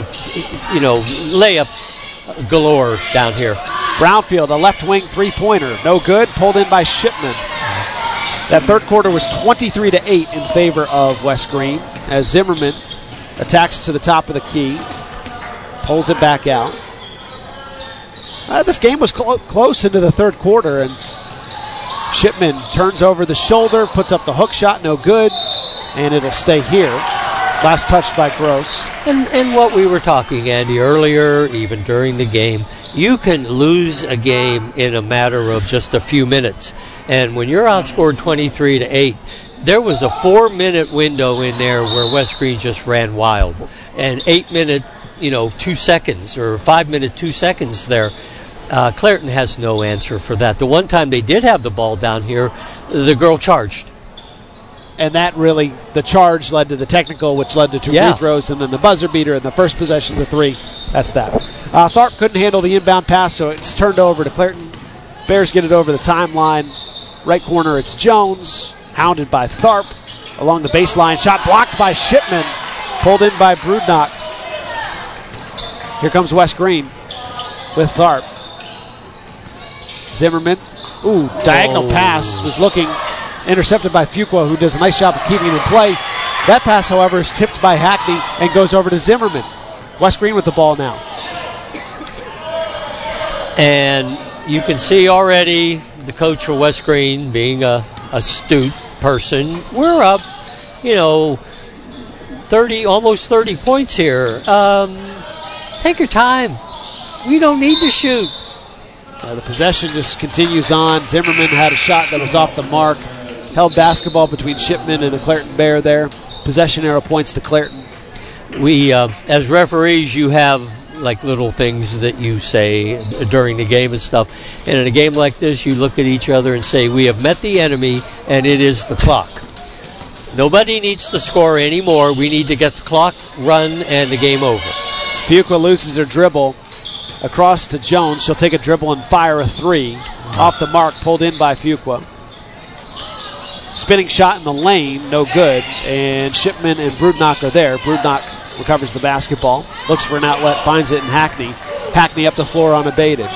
layups galore down here. Brownfield, a left wing 3-pointer. No good. Pulled in by Shipman. That third quarter was 23-8 in favor of West Green as Zimmerman attacks to the top of the key, pulls it back out. This game was close into the third quarter, and Shipman turns over the shoulder, puts up the hook shot, no good, and it'll stay here. Last touch by Gross. And what we were talking, Andy, earlier, even during the game, you can lose a game in a matter of just a few minutes. And when you're outscored 23-8, there was a 4-minute window in there where West Green just ran wild. And 8-minute, 2 seconds, or 5-minute 2 seconds there. Clairton has no answer for that. The one time they did have the ball down here, the girl charged. And that really, the charge led to the technical, which led to 2 free throws, and then the buzzer beater, and the first possession, the 3. That's that. Tharp couldn't handle the inbound pass, so it's turned over to Clairton. Bears get it over the timeline. Right corner, it's Jones, hounded by Tharp. Along the baseline, shot blocked by Shipman. Pulled in by Brudnock. Here comes West Green with Tharp. Zimmerman. Ooh, diagonal pass was looking intercepted by Fuqua, who does a nice job of keeping it in play. That pass, however, is tipped by Hackney and goes over to Zimmerman. West Green with the ball now. And you can see already the coach for West Green being a astute person. We're up, 30, almost 30 points here. Take your time. We don't need to shoot. The possession just continues on. Zimmerman had a shot that was off the mark. Held basketball between Shipman and a Clairton Bear there. Possession arrow points to Clairton. We, as referees, you have like little things that you say during the game and stuff. And in a game like this, you look at each other and say, we have met the enemy, and it is the clock. Nobody needs to score anymore. We need to get the clock run and the game over. Fuqua loses her dribble across to Jones. She'll take a dribble and fire a 3. Off the mark, pulled in by Fuqua. Spinning shot in the lane, no good. And Shipman and Brudnock are there. Brudnock recovers the basketball, looks for an outlet, finds it in Hackney. Hackney up the floor unabated.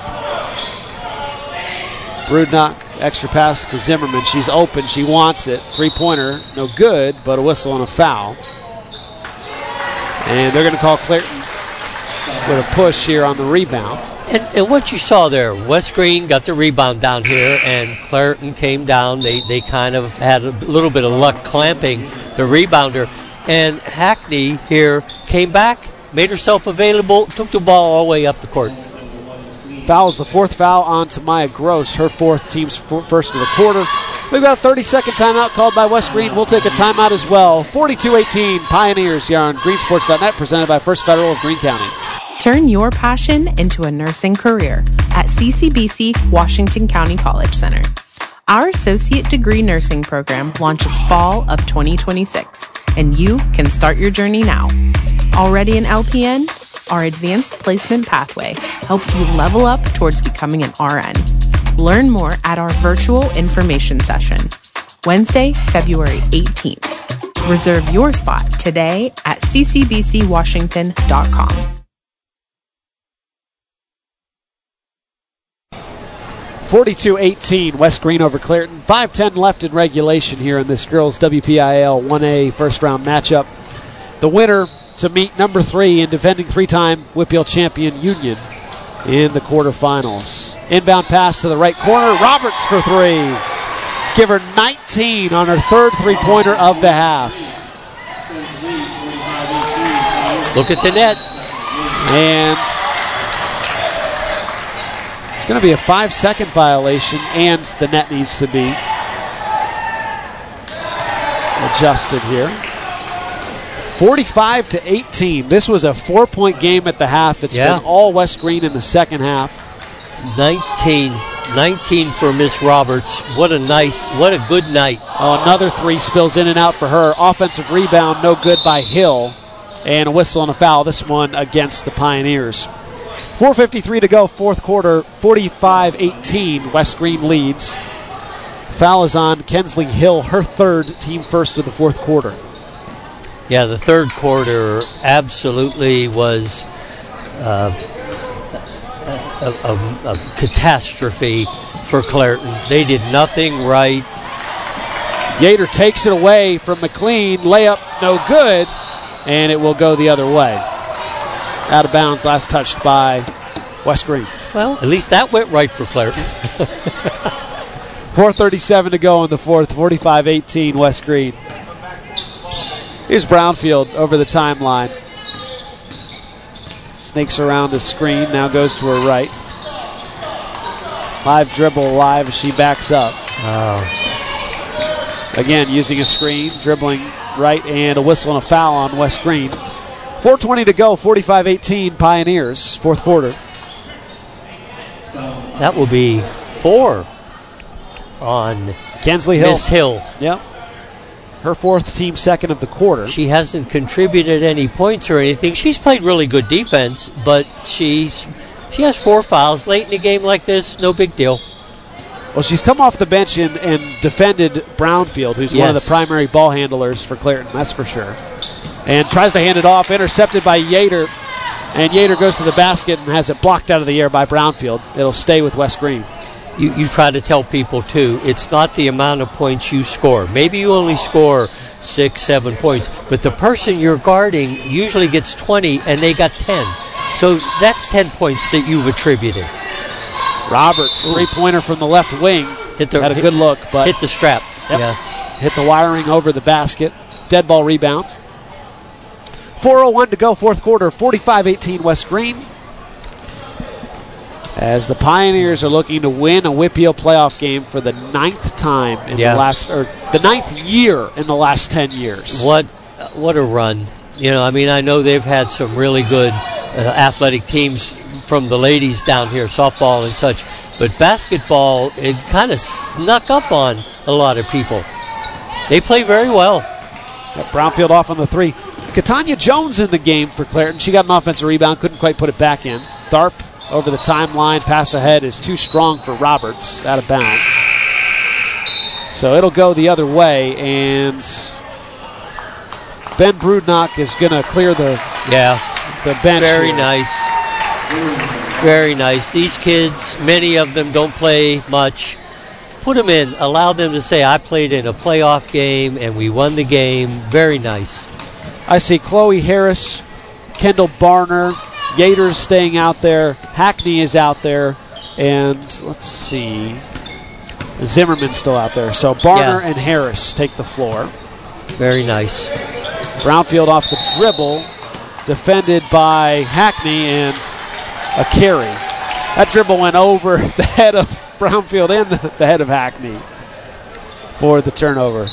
Brudnock, extra pass to Zimmerman. She's open, she wants it. Three-pointer, no good, but a whistle and a foul. And they're going to call Clairton with a push here on the rebound. And what you saw there, West Green got the rebound down here, and Clairton came down. They kind of had a little bit of luck clamping the rebounder. And Hackney here came back, made herself available, took the ball all the way up the court. Foul's the fourth foul on Tamaya Gross, her fourth, team's first of the quarter. We've got a 30-second timeout called by West Green. We'll take a timeout as well. 42-18, Pioneers here on greensports.net, presented by First Federal of Greene County. Turn your passion into a nursing career at CCBC Washington County College Center. Our associate degree nursing program launches fall of 2026, and you can start your journey now. Already an LPN? Our advanced placement pathway helps you level up towards becoming an RN. Learn more at our virtual information session, Wednesday, February 18th. Reserve your spot today at ccbcwashington.com. 42-18, West Green over Clairton. 5:10 left in regulation here in this girls WPIAL 1A first-round matchup. The winner to meet number 3 and defending 3-time Whitfield champion Union in the quarterfinals. Inbound pass to the right corner. Roberts for 3. Give her 19 on her third three-pointer of the half. Look at the net. And it's going to be a 5-second violation, and the net needs to be adjusted here. 45-18. This was a 4-point game at the half. It's been all West Green in the second half. 19 for Miss Roberts. What a good night. Oh, another 3 spills in and out for her. Offensive rebound, no good by Hill. And a whistle and a foul, this one against the Pioneers. 4:53 to go, fourth quarter, 45-18. West Green leads. Foul is on Kensley Hill, her third, team first of the fourth quarter. Yeah, the third quarter absolutely was a catastrophe for Clairton. They did nothing right. Yater takes it away from McLean. Layup no good, and it will go the other way. Out of bounds, last touched by West Green. Well, at least that went right for Clairton. 4:37 to go in the fourth, 45-18 West Green. Here's Brownfield over the timeline. Snakes around a screen, now goes to her right. Live dribble live as she backs up. Oh. Again, using a screen, dribbling right, and a whistle and a foul on West Green. 4:20 to go, 45-18 Pioneers, fourth quarter. That will be 4 on Kensley Hill. Miss Hill. Yep. Her fourth, team second of the quarter. She hasn't contributed any points or anything. She's played really good defense, but she has 4 fouls late in a game like this. No big deal. Well, she's come off the bench and defended Brownfield, who's one of the primary ball handlers for Clairton, that's for sure. And tries to hand it off, intercepted by Yater. And Yater goes to the basket and has it blocked out of the air by Brownfield. It'll stay with West Green. You try to tell people, too, it's not the amount of points you score. Maybe you only score 6, 7 points, but the person you're guarding usually gets 20, and they got 10. So that's 10 points that you've attributed. Roberts, three-pointer from the left wing. Had a good look, but hit the strap. Yep. Yeah. Hit the wiring over the basket. Dead ball rebound. 4:01 to go, fourth quarter, 45-18 West Green. As the Pioneers are looking to win a Whitfield playoff game for the 9th time in the last, or the 9th year in the last 10 years. What a run. You know, I mean, I know they've had some really good athletic teams from the ladies down here, softball and such, but basketball, it kind of snuck up on a lot of people. They play very well. Got Brownfield off on the 3. Katanya Jones in the game for Clairton. She got an offensive rebound, couldn't quite put it back in. Tharp over the timeline. Pass ahead is too strong for Roberts, out of bounds. So it'll go the other way, and Ben Brudnock is going to clear the bench. Very here. nice. Very nice. These kids, many of them don't play much. Put them in. Allow them to say, I played in a playoff game and we won the game. Very nice. I see Chloe Harris, Kendall Barner, Yater's staying out there, Hackney is out there, and let's see, Zimmerman's still out there. So Barner and Harris take the floor. Very nice. Brownfield off the dribble, defended by Hackney, and a carry. That dribble went over the head of Brownfield and the head of Hackney for the turnover.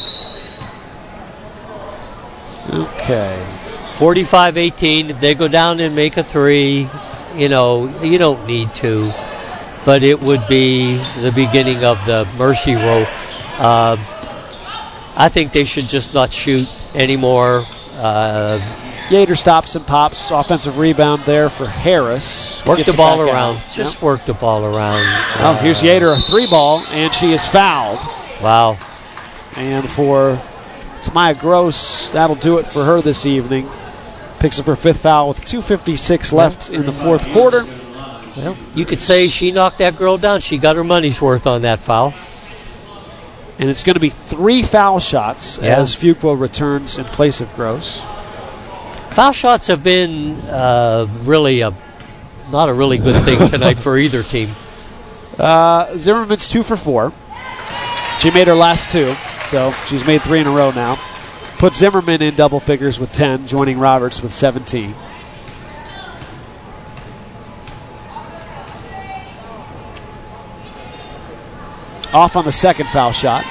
Okay. 45-18. If they go down and make a three, you don't need to. But it would be the beginning of the mercy roll. I think they should just not shoot anymore. Yater stops and pops. Offensive rebound there for Harris. Work the ball around. Just work the ball around. Oh, here's Yater, a three ball, and she is fouled. Wow. And for Tamaya Gross, that'll do it for her this evening. Picks up her fifth foul with 2:56 left in the fourth quarter. Well, you could say she knocked that girl down. She got her money's worth on that foul. And it's going to be 3 foul shots as Fuqua returns in place of Gross. Foul shots have been really not a really good thing tonight for either team. Zimmerman's 2 for 4. She made her last 2, so she's made 3 in a row now. Put Zimmerman in double figures with 10, joining Roberts with 17. Off on the second foul shot.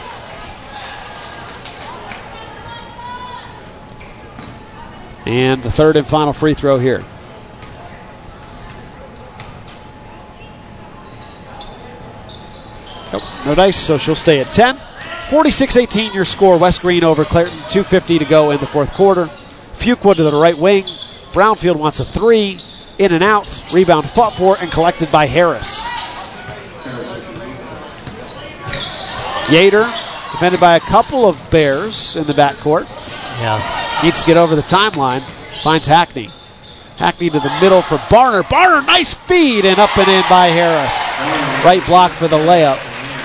And the third and final free throw here. Nope, no dice, so she'll stay at 10. 46-18 your score. West Green over Clairton. 2:50 to go in the fourth quarter. Fuqua to the right wing. Brownfield wants a 3. In and out. Rebound fought for and collected by Harris. Yater, defended by a couple of Bears in the backcourt. Yeah. Needs to get over the timeline. Finds Hackney. Hackney to the middle for Barner. Barner, nice feed, and up and in by Harris. Right block for the layup.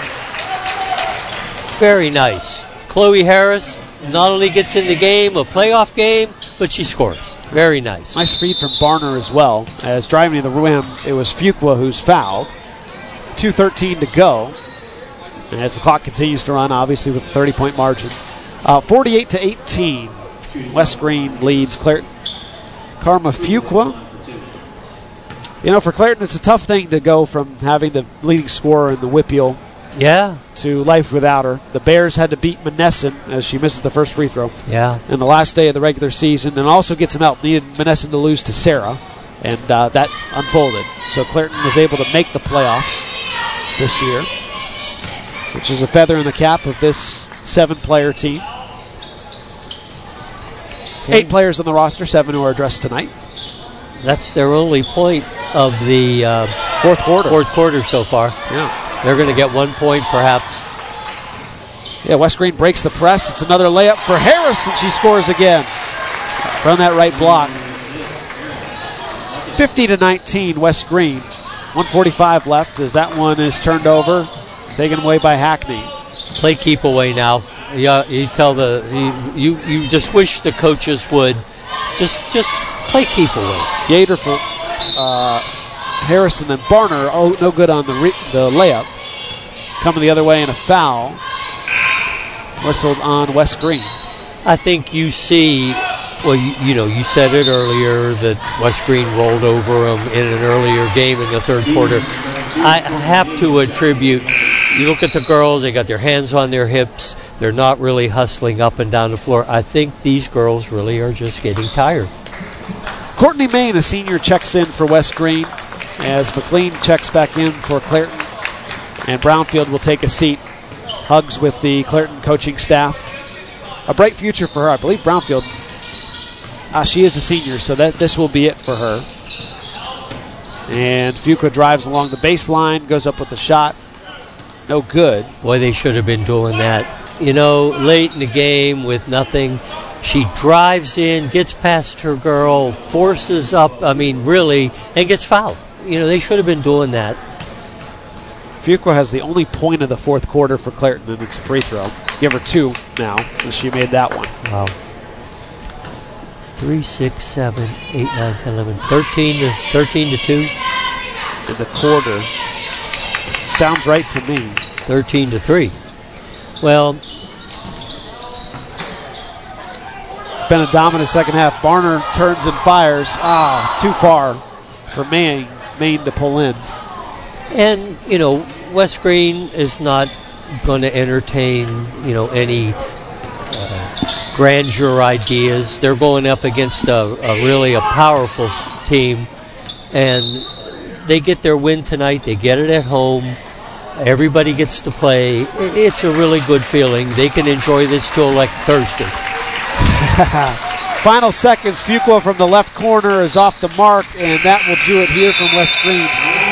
Very nice. Chloe Harris not only gets in the game, a playoff game, but she scores. Very nice. Nice feed from Barner as well. As driving to the rim, it was Fuqua who's fouled. 2:13 to go. And as the clock continues to run, obviously with a 30-point margin. 48-18. West Green leads Clairton. Karma Fuqua. For Clairton, it's a tough thing to go from having the leading scorer in the WPIAL to life without her. The Bears had to beat Monessen as she misses the first free throw. Yeah. In the last day of the regular season, and also get some help. Needed Monessen to lose to Sarah, and that unfolded. So Clairton was able to make the playoffs this year, which is a feather in the cap of this 7-player team. 8 players on the roster, 7 who are addressed tonight. That's their only point of the fourth quarter. Fourth quarter so far. Yeah. They're going to get 1 point perhaps. Yeah, West Green breaks the press. It's another layup for Harris, and she scores again from that right block. 50-19 West Green. 1:45 left as that one is turned over, taken away by Hackney. Play keep away now. Yeah, you tell you just wish the coaches would just play keep away. Yater for Harrison, then Barner. Oh, no good on the layup. Coming the other way and a foul whistled on West Green. I think you see. Well, you said it earlier that West Green rolled over them in an earlier game in the third quarter. I have to attribute. You look at the girls; they got their hands on their hips. They're not really hustling up and down the floor. I think these girls really are just getting tired. Courtney Main, a senior, checks in for West Green as McLean checks back in for Clairton. And Brownfield will take a seat. Hugs with the Clairton coaching staff. A bright future for her. I believe Brownfield, she is a senior, so this will be it for her. And Fuqua drives along the baseline, goes up with the shot. No good. Boy, they should have been doing that. You know, late in the game with nothing, she drives in, gets past her girl, forces up, really, and gets fouled. You know, they should have been doing that. Fuqua has the only point of the fourth quarter for Clairton, and it's a free throw. Give her 2 now, as she made that one. Wow. 3, 6, 7, 8, 9, 10, 11, 13 to 2. In the quarter. Sounds right to me. 13 to 3. Well, it's been a dominant second half. Barner turns and fires. Too far for Maine to pull in. And, West Green is not going to entertain, any grandeur ideas. They're going up against a really powerful team, and they get their win tonight. They get it at home. Everybody gets to play. It's a really good feeling. They can enjoy this till like Thursday. Final seconds. Fuqua from the left corner is off the mark, and that will do it here from West Green.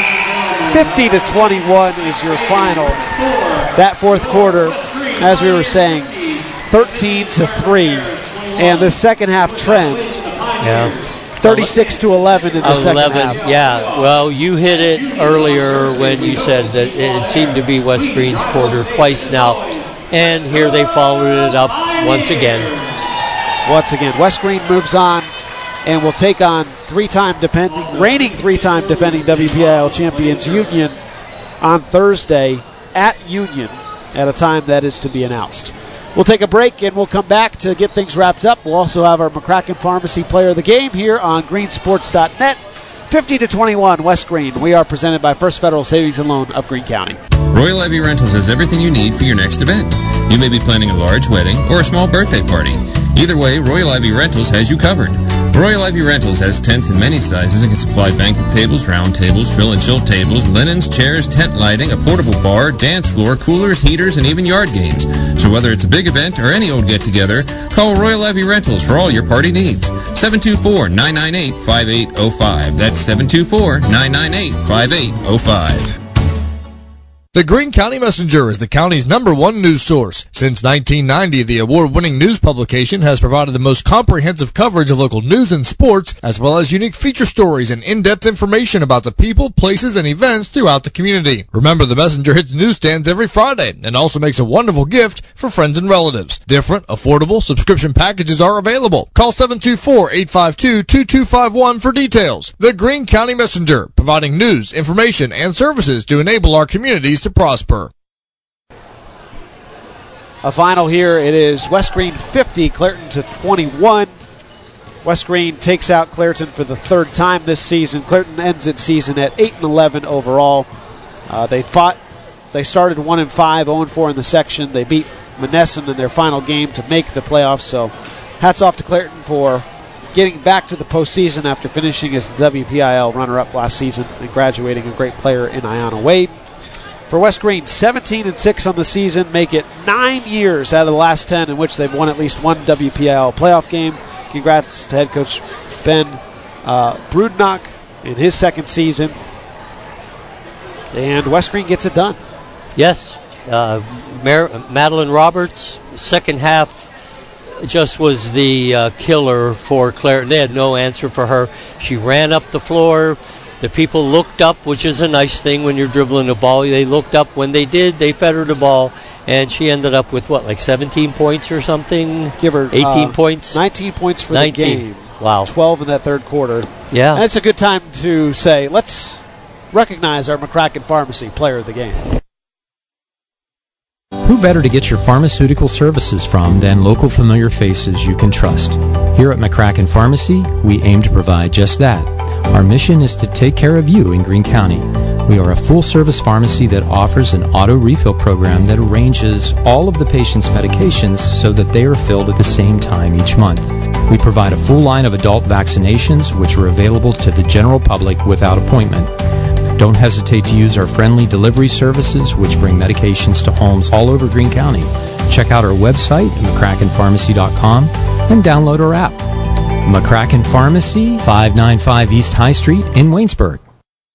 50-21 is your final. That fourth quarter, as we were saying, 13-3, and the second half trend. Yeah. 36-11 in the second half. Yeah, well, you hit it earlier when you said that it seemed to be West Green's quarter twice now, and here they followed it up once again. West Green moves on and will take on reigning three-time defending WPIAL champions Union on Thursday at Union at a time that is to be announced. We'll take a break, and we'll come back to get things wrapped up. We'll also have our McCracken Pharmacy Player of the Game here on greensports.net. 50-21, West Green. We are presented by First Federal Savings and Loan of Greene County. Royal Ivy Rentals has everything you need for your next event. You may be planning a large wedding or a small birthday party. Either way, Royal Ivy Rentals has you covered. Royal Ivy Rentals has tents in many sizes and can supply banquet tables, round tables, fill and chill tables, linens, chairs, tent lighting, a portable bar, dance floor, coolers, heaters, and even yard games. So whether it's a big event or any old get-together, call Royal Ivy Rentals for all your party needs. 724-998-5805. That's 724-998-5805. The Greene County Messenger is the county's #1 news source. Since 1990, the award-winning news publication has provided the most comprehensive coverage of local news and sports, as well as unique feature stories and in-depth information about the people, places, and events throughout the community. Remember, the Messenger hits newsstands every Friday and also makes a wonderful gift for friends and relatives. Different, affordable subscription packages are available. Call 724-852-2251 for details. The Greene County Messenger, providing news, information, and services to enable our communities to prosper. A final here. It is West Green 50, Clairton 21. West Green takes out Clairton for the third time this season. Clairton ends its season at 8-11 overall. They started 1-5, 0-4 in the section. They beat Monessen in their final game to make the playoffs. So hats off to Clairton for getting back to the postseason after finishing as the WPIAL runner-up last season and graduating a great player in Ayanna Wade. For West Green, 17-6 on the season, make it 9 years out of the last 10 in which they've won at least one WPIAL playoff game. Congrats to head coach Ben Brudnock in his second season. And West Green gets it done. Yes. Madeline Roberts, second half just was the killer for Clairton. They had no answer for her. She ran up the floor. The people looked up, which is a nice thing when you're dribbling the ball. They looked up. When they did, they fed her the ball, and she ended up with, 17 points or something? Give her 18 points? 19 points for the game. Wow. 12 in that third quarter. Yeah. And it's a good time to say, let's recognize our McCracken Pharmacy Player of the Game. Who better to get your pharmaceutical services from than local familiar faces you can trust? Here at McCracken Pharmacy, we aim to provide just that. Our mission is to take care of you in Greene County. We are a full-service pharmacy that offers an auto refill program that arranges all of the patient's medications so that they are filled at the same time each month. We provide a full line of adult vaccinations which are available to the general public without appointment. Don't hesitate to use our friendly delivery services which bring medications to homes all over Greene County. Check out our website, McCrackenPharmacy.com, and download our app. McCracken Pharmacy, 595 East High Street in Waynesburg.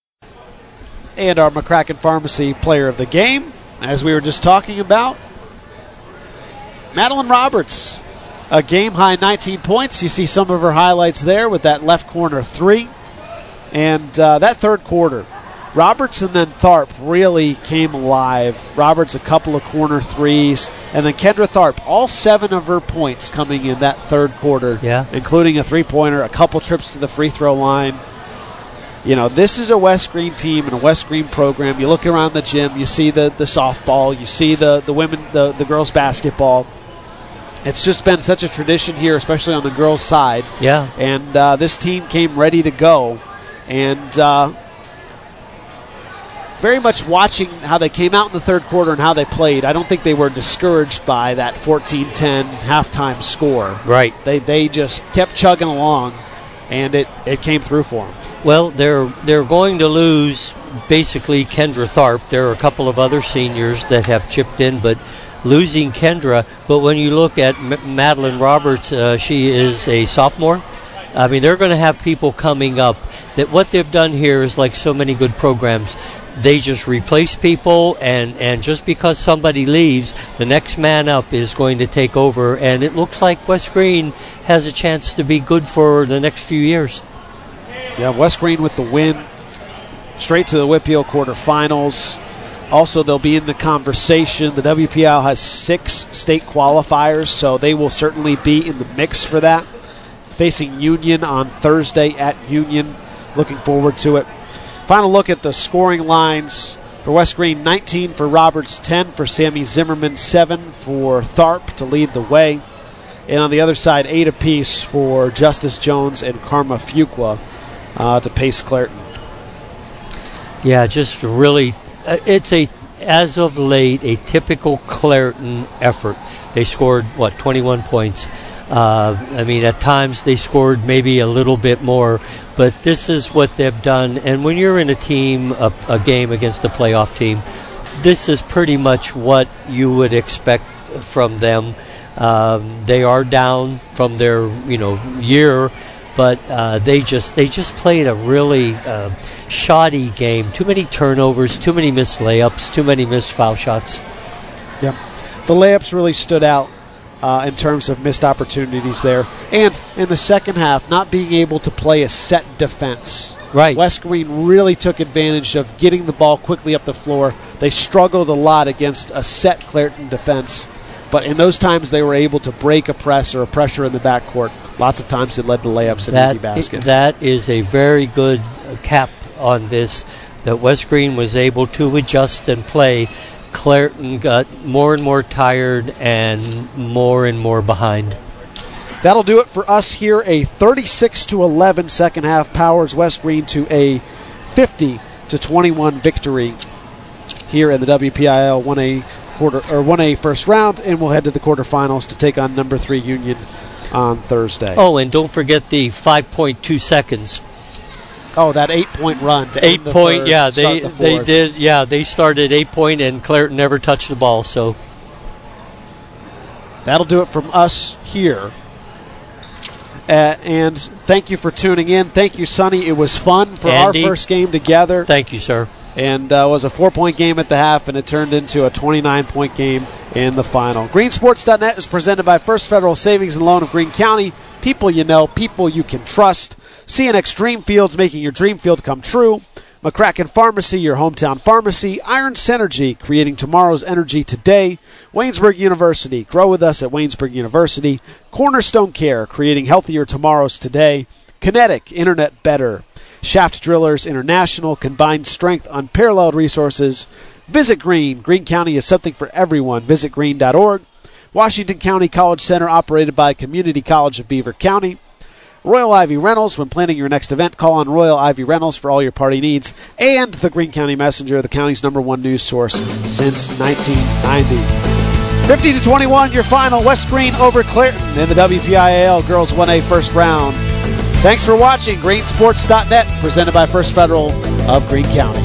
and our McCracken Pharmacy Player of the Game. As we were just talking about, Madeline Roberts, a game-high 19 points. You see some of her highlights there with that left corner three. And that third quarter, Roberts and then Tharp really came alive. Roberts a couple of corner threes, and then Kendra Tharp, all 7 of her points coming in that third quarter, including a three-pointer, a couple trips to the free throw line. You know, this is a West Green team and a West Green program. You look around the gym, you see the softball, you see the women, the girls basketball. It's just been such a tradition here, especially on the girls' side. Yeah. And this team came ready to go. And very much watching how they came out in the third quarter and how they played. I don't think they were discouraged by that 14-10 halftime score. Right. They just kept chugging along, and it came through for them. Well, they're going to lose basically Kendra Tharp. There are a couple of other seniors that have chipped in, but losing Kendra. But when you look at Madeline Roberts, she is a sophomore. I mean, they're going to have people coming up that what they've done here is like so many good programs. They just replace people, and just because somebody leaves, the next man up is going to take over. And it looks like West Green has a chance to be good for the next few years. Yeah, West Green with the win, straight to the WPIAL quarterfinals. Also, they'll be in the conversation. The WPIAL has 6 state qualifiers, so they will certainly be in the mix for that. Facing Union on Thursday at Union. Looking forward to it. Final look at the scoring lines. For West Green, 19 for Roberts, 10 for Sammy Zimmerman, 7 for Tharp to lead the way. And on the other side, 8 apiece for Justice Jones and Karma Fuqua to pace Clairton. Yeah, just really, it's as of late, a typical Clairton effort. They scored, 21 points. I mean, at times they scored maybe a little bit more, but this is what they've done. And when you're in a team, a game against a playoff team, this is pretty much what you would expect from them. They are down from their, year, but they just played a really shoddy game. Too many turnovers, too many missed layups, too many missed foul shots. Yeah, the layups really stood out. In terms of missed opportunities there. And in the second half, not being able to play a set defense. Right. West Green really took advantage of getting the ball quickly up the floor. They struggled a lot against a set Clairton defense, but in those times they were able to break a press or a pressure in the backcourt. Lots of times it led to layups and easy baskets. That is a very good cap on this, that West Green was able to adjust and play. Clairton got more and more tired and more behind. That'll do it for us here. A 36-11 second half powers West Green to a 50-21 victory here in the WPIAL 1A first round, and we'll head to the quarterfinals to take on number 3 Union on Thursday. Oh, and don't forget the 5.2 seconds. Oh, that 8-point run to 8 point, yeah, they did. Yeah, they started 8 point, and Clairton never touched the ball. So that'll do it from us here. And thank you for tuning in. Thank you, Sonny. It was fun for Andy, our first game together. Thank you, sir. And it was a 4-point game at the half, and it turned into a 29-point game in the final. Greensports.net is presented by First Federal Savings and Loan of Greene County. People you know, people you can trust. CNX Dream Fields, making your dream field come true. McCracken Pharmacy, your hometown pharmacy. Iron Synergy, creating tomorrow's energy today. Waynesburg University, grow with us at Waynesburg University. Cornerstone Care, creating healthier tomorrows today. Kinetic, internet better. Shaft Drillers International, combined strength, unparalleled resources. Visit Greene. Greene County is something for everyone. Visit greene.org. Washington County College Center, operated by Community College of Beaver County. Royal Ivy Rentals, when planning your next event, call on Royal Ivy Rentals for all your party needs. And the Greene County Messenger, the county's #1 news source since 1990. 50-21, your final. West Green over Clairton in the WPIAL Girls 1A first round. Thanks for watching. Greensports.net, presented by First Federal of Greene County.